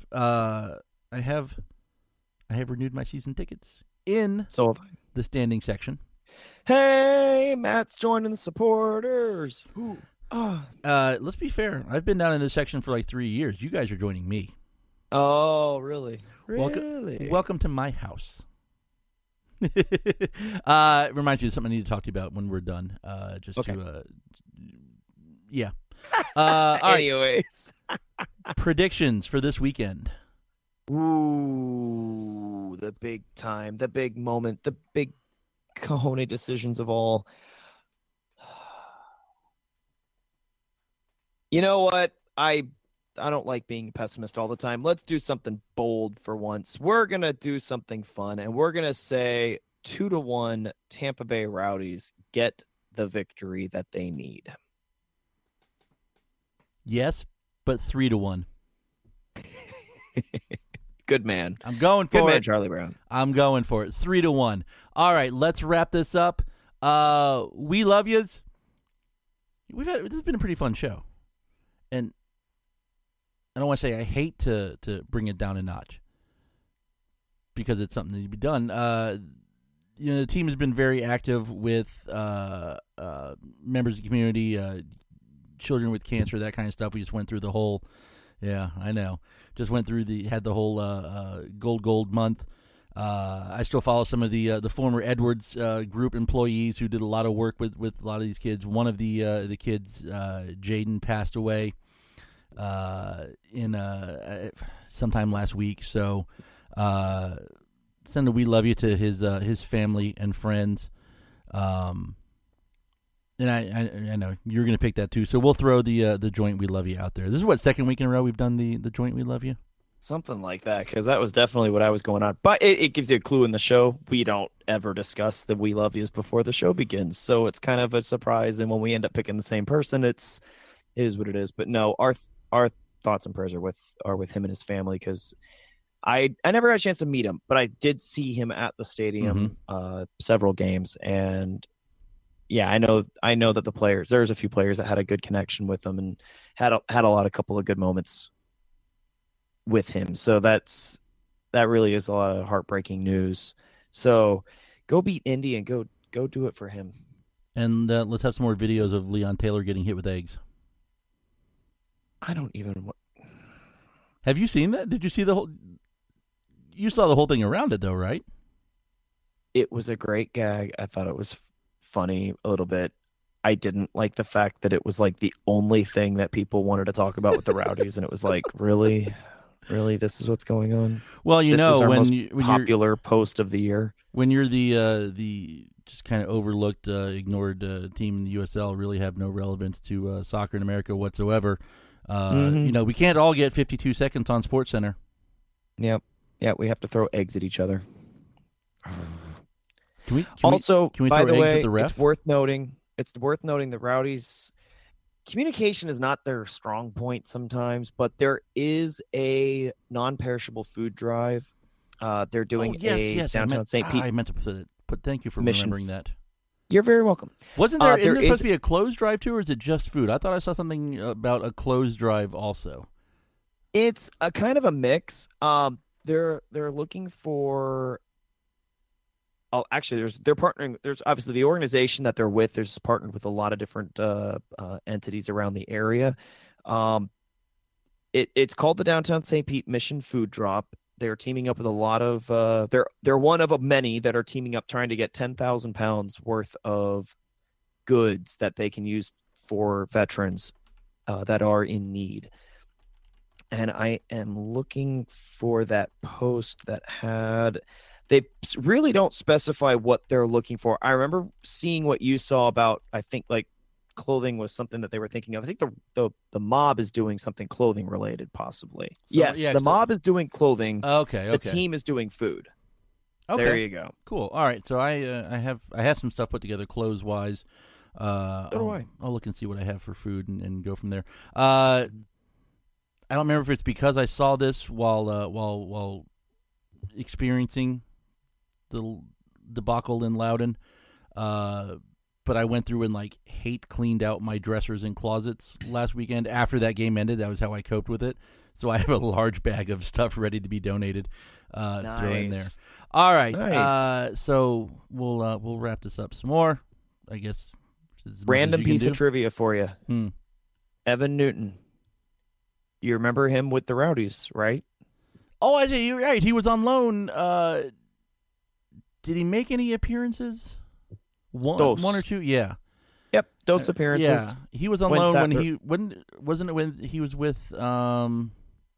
[SPEAKER 6] renewed my season tickets in
[SPEAKER 7] So have I.
[SPEAKER 6] the standing section.
[SPEAKER 7] Hey, Matt's joining the supporters.
[SPEAKER 6] Let's be fair. I've been down in this section for like 3 years. You guys are joining me.
[SPEAKER 7] Oh, really?
[SPEAKER 6] Welcome, welcome to my house. It reminds me of something I need to talk to you about when we're done. Yeah. All right.
[SPEAKER 7] Anyways.
[SPEAKER 6] Predictions for this weekend.
[SPEAKER 7] Ooh, the big time, the big moment, the big cojones decisions of all. You know what? I don't like being a pessimist all the time. Let's do something bold for once. We're going to do something fun, and we're going to say 2-1 Tampa Bay Rowdies get the victory that they need.
[SPEAKER 6] Yes, but 3-1.
[SPEAKER 7] Good man.
[SPEAKER 6] I'm going
[SPEAKER 7] Good
[SPEAKER 6] for
[SPEAKER 7] man,
[SPEAKER 6] it.
[SPEAKER 7] Charlie Brown.
[SPEAKER 6] I'm going for it. 3-1. All right, let's wrap this up. We love yous. This has been a pretty fun show, and I don't want to say I hate to bring it down a notch because it's something that needs to be done. The team has been very active with members of the community, children with cancer, that kind of stuff. We just went through the whole. Yeah, I know. Just went through had the whole gold month. I still follow some of the former Edwards group employees who did a lot of work with a lot of these kids. One of the kids, Jaden, passed away in sometime last week. So send a "We love you" to his family and friends. And I know you're going to pick that too. So we'll throw the joint "We love you" out there. This is what, second week in a row we've done the joint "We love you"?
[SPEAKER 7] Something like that, because that was definitely what I was going on. But it gives you a clue in the show. We don't ever discuss the "We love yous" before the show begins. So it's kind of a surprise. And when we end up picking the same person, it is what it is. But no, our thoughts and prayers are with him and his family, because I never had a chance to meet him, but I did see him at the stadium several games. And yeah, I know that the players, there's a few players that had a good connection with him and had a couple of good moments with him. So that really is a lot of heartbreaking news. So go beat Indy and go do it for him.
[SPEAKER 6] And let's have some more videos of Leon Taylor getting hit with eggs.
[SPEAKER 7] I don't even.
[SPEAKER 6] Have you seen that? Did you see the whole? You saw the whole thing around it, though, right?
[SPEAKER 7] It was a great gag. I thought it was funny a little bit. I didn't like the fact that it was like the only thing that people wanted to talk about with the Rowdies, and it was like, really, this is what's going on.
[SPEAKER 6] Well,
[SPEAKER 7] This is our
[SPEAKER 6] when
[SPEAKER 7] most
[SPEAKER 6] you're
[SPEAKER 7] popular post of the year.
[SPEAKER 6] when you're the just kind of overlooked, ignored team in the USL, really have no relevance to soccer in America whatsoever. We can't all get 52 seconds on SportsCenter.
[SPEAKER 7] Yep. Yeah, we have to throw eggs at each other.
[SPEAKER 6] Can we
[SPEAKER 7] By
[SPEAKER 6] throw
[SPEAKER 7] the
[SPEAKER 6] eggs
[SPEAKER 7] way,
[SPEAKER 6] at the ref?
[SPEAKER 7] it's worth noting the Rowdies' communication is not their strong point sometimes, but there is a non-perishable food drive They're doing downtown St. Pete.
[SPEAKER 6] I meant to put. Thank you for
[SPEAKER 7] Mission.
[SPEAKER 6] remembering that.
[SPEAKER 7] You're very welcome.
[SPEAKER 6] Wasn't there? Isn't there
[SPEAKER 7] is-
[SPEAKER 6] supposed to be a closed drive too, or is it just food? I thought I saw something about a closed drive also.
[SPEAKER 7] It's a kind of a mix. They're looking for. Oh, actually, they're partnering. There's obviously the organization that they're with. There's partnered with a lot of different entities around the area. It's called the Downtown St. Pete Mission Food Drop. They're teaming up with a lot of. They're one of many that are teaming up trying to get 10,000 pounds worth of goods that they can use for veterans that are in need. And I am looking for that post that had. They really don't specify what they're looking for. I remember seeing what you saw about. I think like clothing was something that they were thinking of. I think the mob is doing something clothing related, possibly. Yes, the mob is doing clothing.
[SPEAKER 6] Okay.
[SPEAKER 7] The team is doing food.
[SPEAKER 6] Okay.
[SPEAKER 7] There you go.
[SPEAKER 6] Cool. All right. So I have some stuff put together clothes wise.
[SPEAKER 7] So do I.
[SPEAKER 6] I'll look and see what I have for food and go from there. I don't remember if it's because I saw this while experiencing the debacle in Loudon, but I went through and like cleaned out my dressers and closets last weekend. After that game ended, that was how I coped with it. So I have a large bag of stuff ready to be donated. To throw in there. All right.
[SPEAKER 7] Nice.
[SPEAKER 6] So we'll wrap this up some more. I guess.
[SPEAKER 7] Random piece of trivia for you. Evan Newton. You remember him with the Rowdies, right?
[SPEAKER 6] Oh, you're right. He was on loan. Did he make any appearances? One or two? Yeah.
[SPEAKER 7] Yep, those appearances.
[SPEAKER 6] Yeah, he was on loan wasn't it when he was with not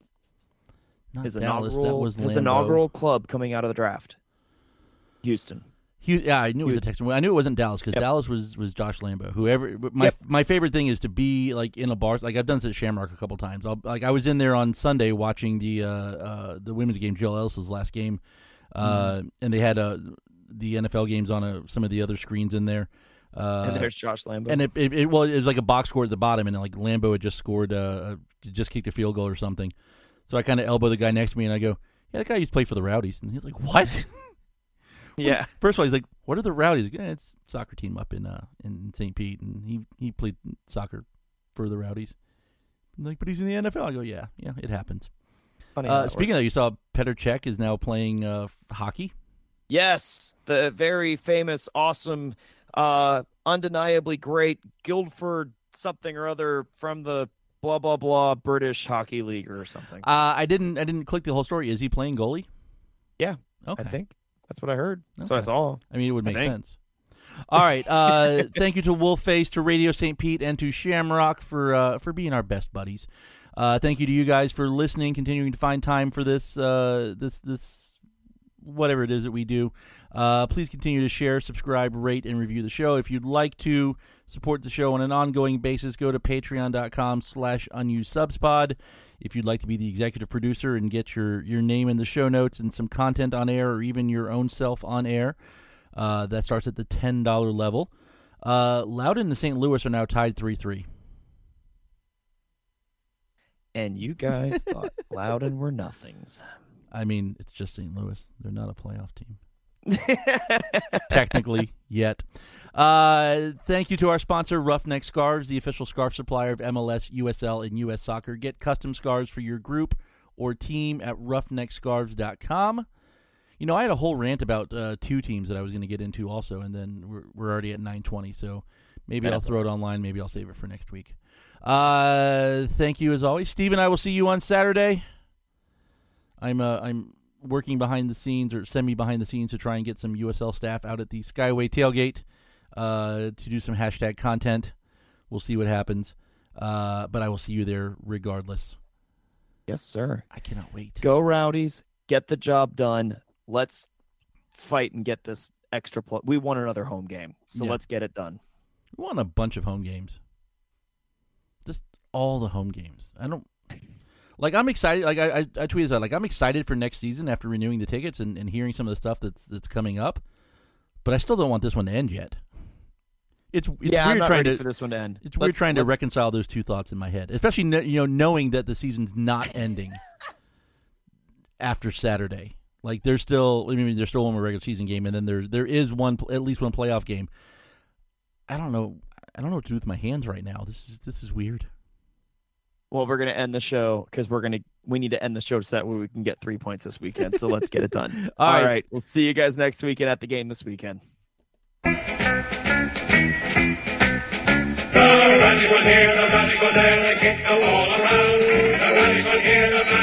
[SPEAKER 7] his
[SPEAKER 6] Dallas,
[SPEAKER 7] inaugural
[SPEAKER 6] that was
[SPEAKER 7] his
[SPEAKER 6] Lambeau.
[SPEAKER 7] inaugural club coming out of the draft. Houston.
[SPEAKER 6] Yeah, I knew it was a Texan. I knew it wasn't Dallas because Dallas was Josh Lambeau. Whoever. My favorite thing is to be like in a bar. Like I've done this at Shamrock a couple times. I was in there on Sunday watching the women's game, Jill Ellis's last game, and they had the NFL games on some of the other screens in there.
[SPEAKER 7] And there's Josh Lambeau.
[SPEAKER 6] And it was like a box score at the bottom, and like Lambeau had just scored, just kicked a field goal or something. So I kind of elbow the guy next to me, and I go, "Yeah, that guy used to play for the Rowdies." And he's like, "What?"
[SPEAKER 7] Yeah.
[SPEAKER 6] First of all, he's like, "What are the Rowdies?" It's a soccer team up in St. Pete, and he played soccer for the Rowdies. I'm like, but he's in the NFL. I go, "Yeah, it happens."
[SPEAKER 7] Funny how that
[SPEAKER 6] Speaking of
[SPEAKER 7] works.
[SPEAKER 6] that, you saw Petr Cech is now playing hockey.
[SPEAKER 7] Yes, the very famous, awesome, undeniably great Guildford something or other from the blah blah blah British Hockey League or something.
[SPEAKER 6] I didn't click the whole story. Is he playing goalie?
[SPEAKER 7] Yeah,
[SPEAKER 6] Okay.
[SPEAKER 7] I think that's what I heard. That's what I
[SPEAKER 6] Okay.
[SPEAKER 7] saw.
[SPEAKER 6] I mean, it would
[SPEAKER 7] I
[SPEAKER 6] make
[SPEAKER 7] think.
[SPEAKER 6] sense. All right. Thank you to Wolfface, to Radio St. Pete, and to Shamrock for being our best buddies. Thank you to you guys for listening, continuing to find time for this whatever it is that we do. Please continue to share, subscribe, rate, and review the show. If you'd like to support the show on an ongoing basis, go to patreon.com/unusedsubspod. If you'd like to be the executive producer and get your name in the show notes and some content on air, or even your own self on air, that starts at the $10 level. Loudon and St. Louis are now tied 3-3.
[SPEAKER 7] And you guys thought Loudon were nothings.
[SPEAKER 6] I mean, it's just St. Louis. They're not a playoff team. Technically, yet. Thank you to our sponsor, Roughneck Scarves, the official scarf supplier of MLS, USL, and U.S. Soccer. Get custom scarves for your group or team at roughneckscarves.com. You know, I had a whole rant about two teams that I was going to get into also, and then we're already at 9:20, so maybe I'll throw it online. Maybe I'll save it for next week. Thank you as always. Steve, I will see you on Saturday. I'm working behind the scenes, or semi behind the scenes, to try and get some USL staff out at the Skyway tailgate to do some hashtag content. We'll see what happens, but I will see you there regardless.
[SPEAKER 7] Yes, sir.
[SPEAKER 6] I cannot wait.
[SPEAKER 7] Go Rowdies. Get the job done. Let's fight and get this extra plus. We want another home game, so
[SPEAKER 6] Yeah.
[SPEAKER 7] let's get it done.
[SPEAKER 6] We want a bunch of home games. Just all the home games. I'm excited. Like I tweeted out, like I'm excited for next season after renewing the tickets and hearing some of the stuff that's coming up. But I still don't want this one to end yet. It's
[SPEAKER 7] I'm
[SPEAKER 6] weird
[SPEAKER 7] not
[SPEAKER 6] trying
[SPEAKER 7] ready
[SPEAKER 6] to
[SPEAKER 7] for this one to end.
[SPEAKER 6] It's weird trying to reconcile those two thoughts in my head, especially knowing that the season's not ending after Saturday. Like there's still one more regular season game, and then there is at least one playoff game. I don't know what to do with my hands right now. This is weird.
[SPEAKER 7] Well, we're gonna end the show because we need to end the show so that way we can get 3 points this weekend. So let's get it done. All right. We'll see you guys next weekend at the game this weekend.
[SPEAKER 8] The rally's on here, the rally's on there, they kick the ball around. The rally's on here, the